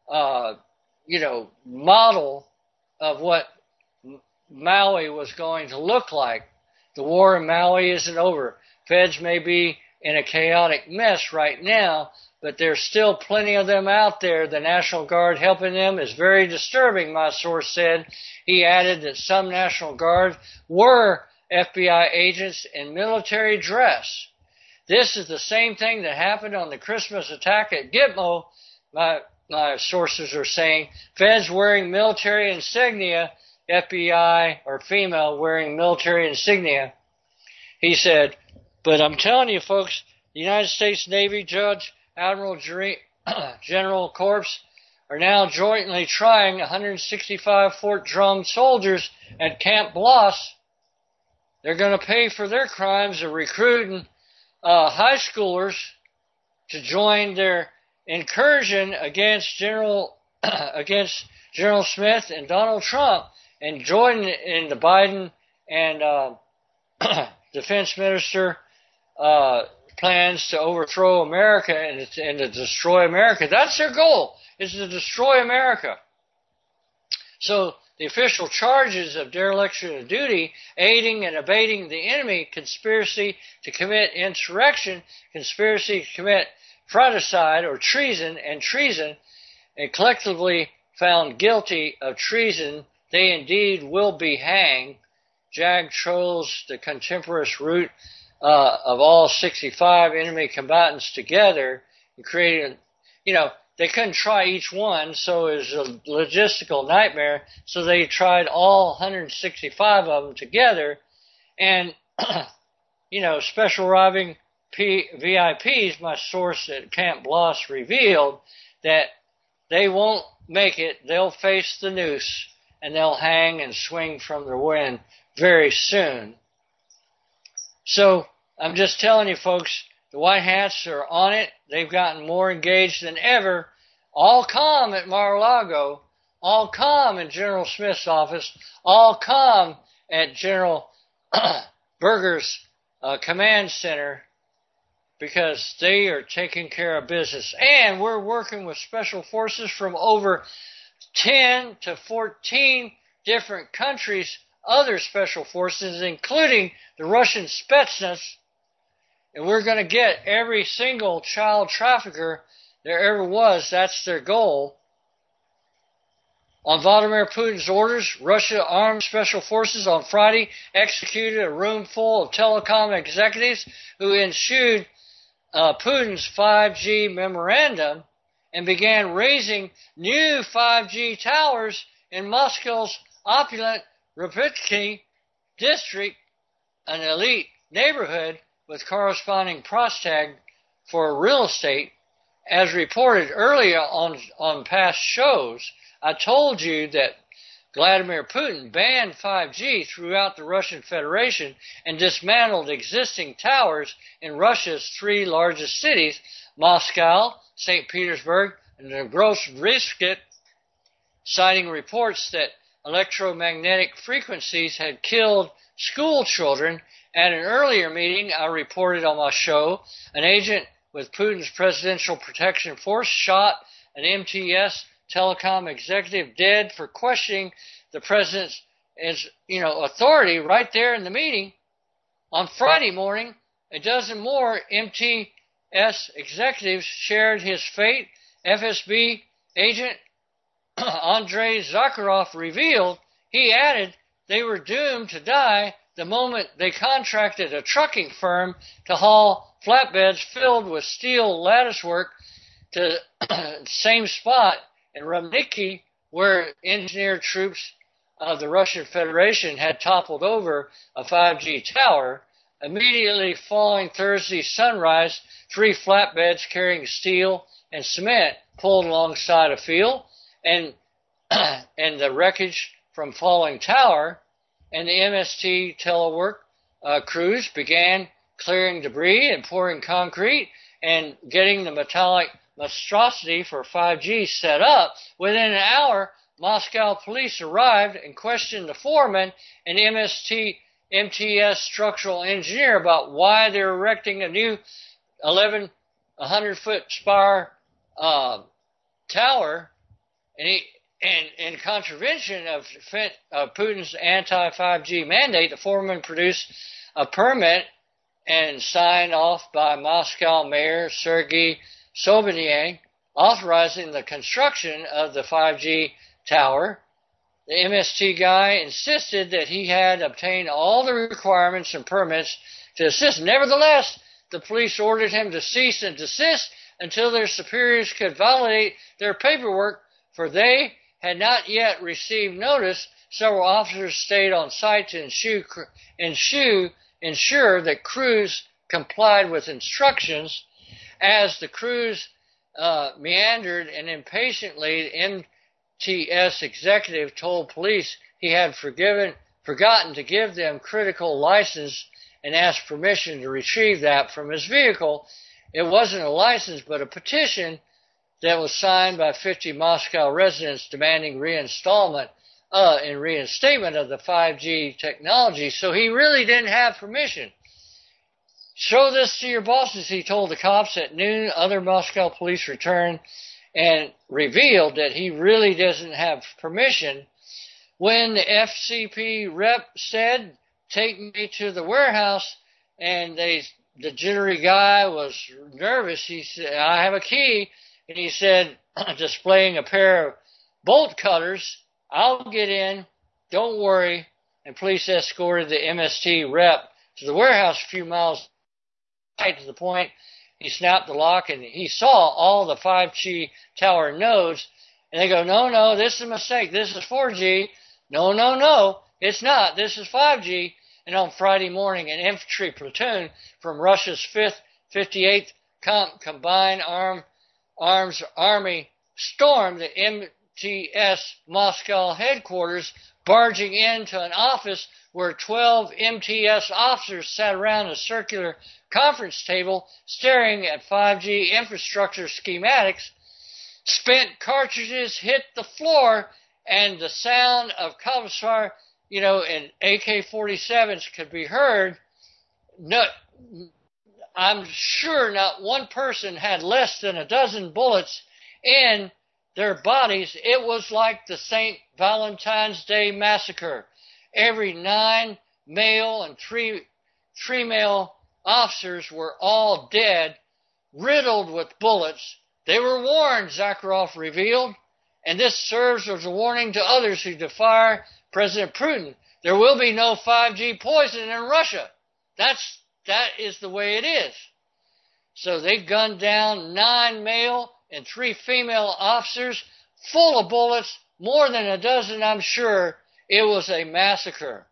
model of what Maui was going to look like. The war in Maui isn't over. Feds may be in a chaotic mess right now, but there's still plenty of them out there. The National Guard helping them is very disturbing, my source said. He added that some National Guard were FBI agents in military dress. This is the same thing that happened on the Christmas attack at Gitmo, my sources are saying. Feds wearing military insignia, FBI or FEMA wearing military insignia. He said, but I'm telling you folks, the United States Navy Judge Admiral General Corps are now jointly trying 165 Fort Drum soldiers at Camp Bloss. They're going to pay for their crimes of recruiting high schoolers to join their incursion against General Smith and Donald Trump, and join in the Biden and Defense Minister plans to overthrow America and to destroy America. That's their goal, is to destroy America. So the official charges of dereliction of duty, aiding and abating the enemy, conspiracy to commit insurrection, conspiracy to commit fratricide or treason, and collectively found guilty of treason, they indeed will be hanged. JAG chose the contemporaneous route of all 65 enemy combatants together and created, they couldn't try each one, so it was a logistical nightmare. So they tried all 165 of them together, and, special arriving VIPs, my source at Camp Bloss revealed that they won't make it. They'll face the noose, and they'll hang and swing from the wind very soon. So I'm just telling you, folks, the White Hats are on it. They've gotten more engaged than ever. All calm at Mar-a-Lago, all calm in General Smith's office, all calm at General Berger's command center, because they are taking care of business. And we're working with special forces from over 10 to 14 different countries, other special forces, including the Russian Spetsnaz. And we're going to get every single child trafficker there ever was. That's their goal. On Vladimir Putin's orders, Russia armed special forces on Friday executed a room full of telecom executives who issued Putin's 5G memorandum and began raising new 5G towers in Moscow's opulent Rybitsky district, an elite neighborhood with corresponding price tag for real estate. As reported earlier on past shows, I told you that Vladimir Putin banned 5G throughout the Russian Federation and dismantled existing towers in Russia's three largest cities, Moscow, St. Petersburg, and Novosibirsk, citing reports that electromagnetic frequencies had killed school children At an earlier meeting, I reported on my show, an agent with Putin's Presidential Protection Force shot an MTS telecom executive dead for questioning the president's authority right there in the meeting. On Friday morning, a dozen more MTS executives shared his fate. FSB agent Andrei Zakharov revealed, he added, they were doomed to die the moment they contracted a trucking firm to haul flatbeds filled with steel latticework to the same spot in Rubniki, where engineer troops of the Russian Federation had toppled over a 5G tower. Immediately following Thursday's sunrise, 3 flatbeds carrying steel and cement pulled alongside a field, and the wreckage from falling tower, and the MST telework crews began clearing debris and pouring concrete and getting the metallic monstrosity for 5G set up. Within an hour, Moscow police arrived and questioned the foreman and MTS structural engineer about why they're erecting a new 1,100-foot spire tower, and in contravention of Putin's anti-5G mandate, the foreman produced a permit and signed off by Moscow Mayor Sergei Sobyanin, authorizing the construction of the 5G tower. The MST guy insisted that he had obtained all the requirements and permits to assist. Nevertheless, the police ordered him to cease and desist until their superiors could validate their paperwork, for they had not yet received notice. Several officers stayed on site to ensure that crews complied with instructions. As the crews meandered and impatiently, the MTS executive told police he had forgotten to give them critical license and asked permission to retrieve that from his vehicle. It wasn't a license, but a petition that was signed by 50 Moscow residents demanding reinstatement of the 5G technology. So he really didn't have permission. Show this to your bosses, he told the cops. At noon, other Moscow police returned and revealed that he really doesn't have permission. When the FCP rep said, take me to the warehouse, and the jittery guy was nervous, he said, I have a key. And he said, displaying a pair of bolt cutters, I'll get in, don't worry. And police escorted the MST rep to the warehouse a few miles to the point. He snapped the lock and he saw all the 5G tower nodes. And they go, no, this is a mistake. This is 4G. No, it's not. This is 5G. And on Friday morning, an infantry platoon from Russia's 5th, 58th Combined Arms Army stormed the MTS Moscow headquarters, barging into an office where 12 MTS officers sat around a circular conference table staring at 5G infrastructure schematics. Spent cartridges hit the floor, and the sound of Kabsar, and AK-47s could be heard. No, I'm sure not one person had less than a dozen bullets in their bodies. It was like the St. Valentine's Day massacre. Every 9 male and 3 female officers were all dead, riddled with bullets. They were warned, Zakharov revealed, and this serves as a warning to others who defy President Putin. There will be no 5G poison in Russia. That is the way it is. So they gunned down 9 male and 3 female officers, full of bullets, more than a dozen, I'm sure. It was a massacre.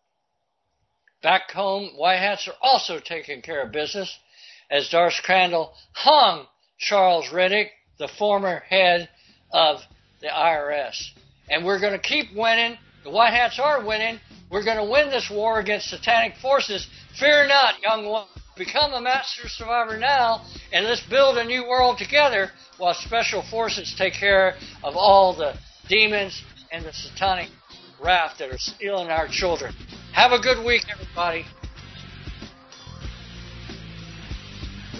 Back home, White Hats are also taking care of business, as Darcy Crandall hung Charles Reddick, the former head of the IRS. And we're going to keep winning. The White Hats are winning. We're going to win this war against satanic forces. Fear not, young one. Become a master survivor now, and let's build a new world together while special forces take care of all the demons and the satanic wrath that are stealing our children. Have a good week, everybody.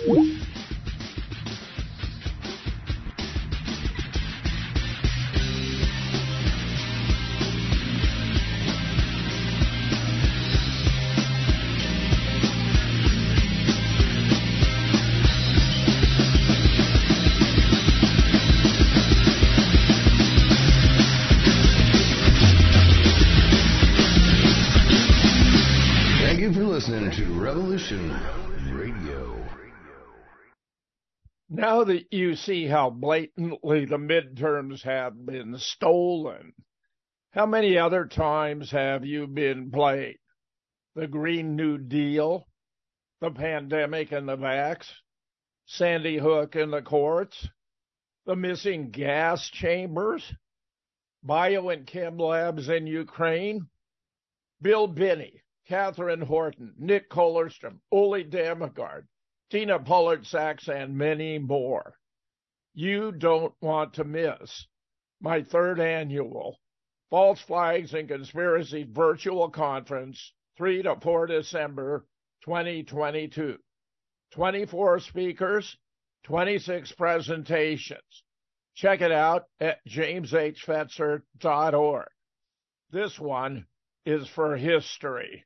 Now that you see how blatantly the midterms have been stolen, how many other times have you been played? The Green New Deal, the pandemic and the vax, Sandy Hook and the courts, the missing gas chambers, bio and chem labs in Ukraine, Bill Binney, Catherine Horton, Nick Kollerstrom, Uli Damagard, Tina Pollard-Sachs, and many more. You don't want to miss my third annual False Flags and Conspiracy Virtual Conference, 3 to 4 December 2022. 24 speakers, 26 presentations. Check it out at jameshfetzer.org. This one is for history.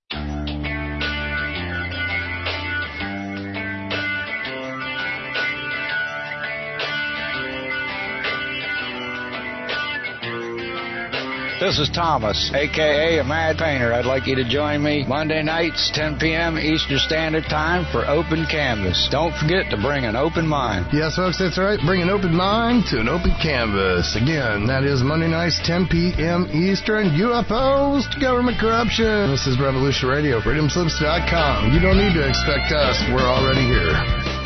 This is Thomas, a.k.a. a Mad Painter. I'd like you to join me Monday nights, 10 p.m. Eastern Standard Time for Open Canvas. Don't forget to bring an open mind. Yes, folks, that's right. Bring an open mind to an open canvas. Again, that is Monday nights, 10 p.m. Eastern. UFOs to government corruption. This is Revolution Radio, freedomslips.com. You don't need to expect us. We're already here.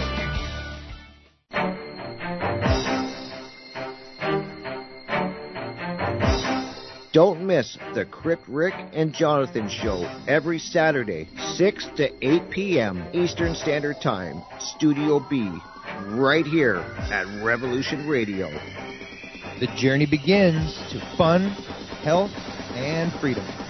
Don't miss the Crypt Rick and Jonathan Show every Saturday, 6 to 8 p.m. Eastern Standard Time, Studio B, right here at Revolution Radio. The journey begins to fun, health, and freedom.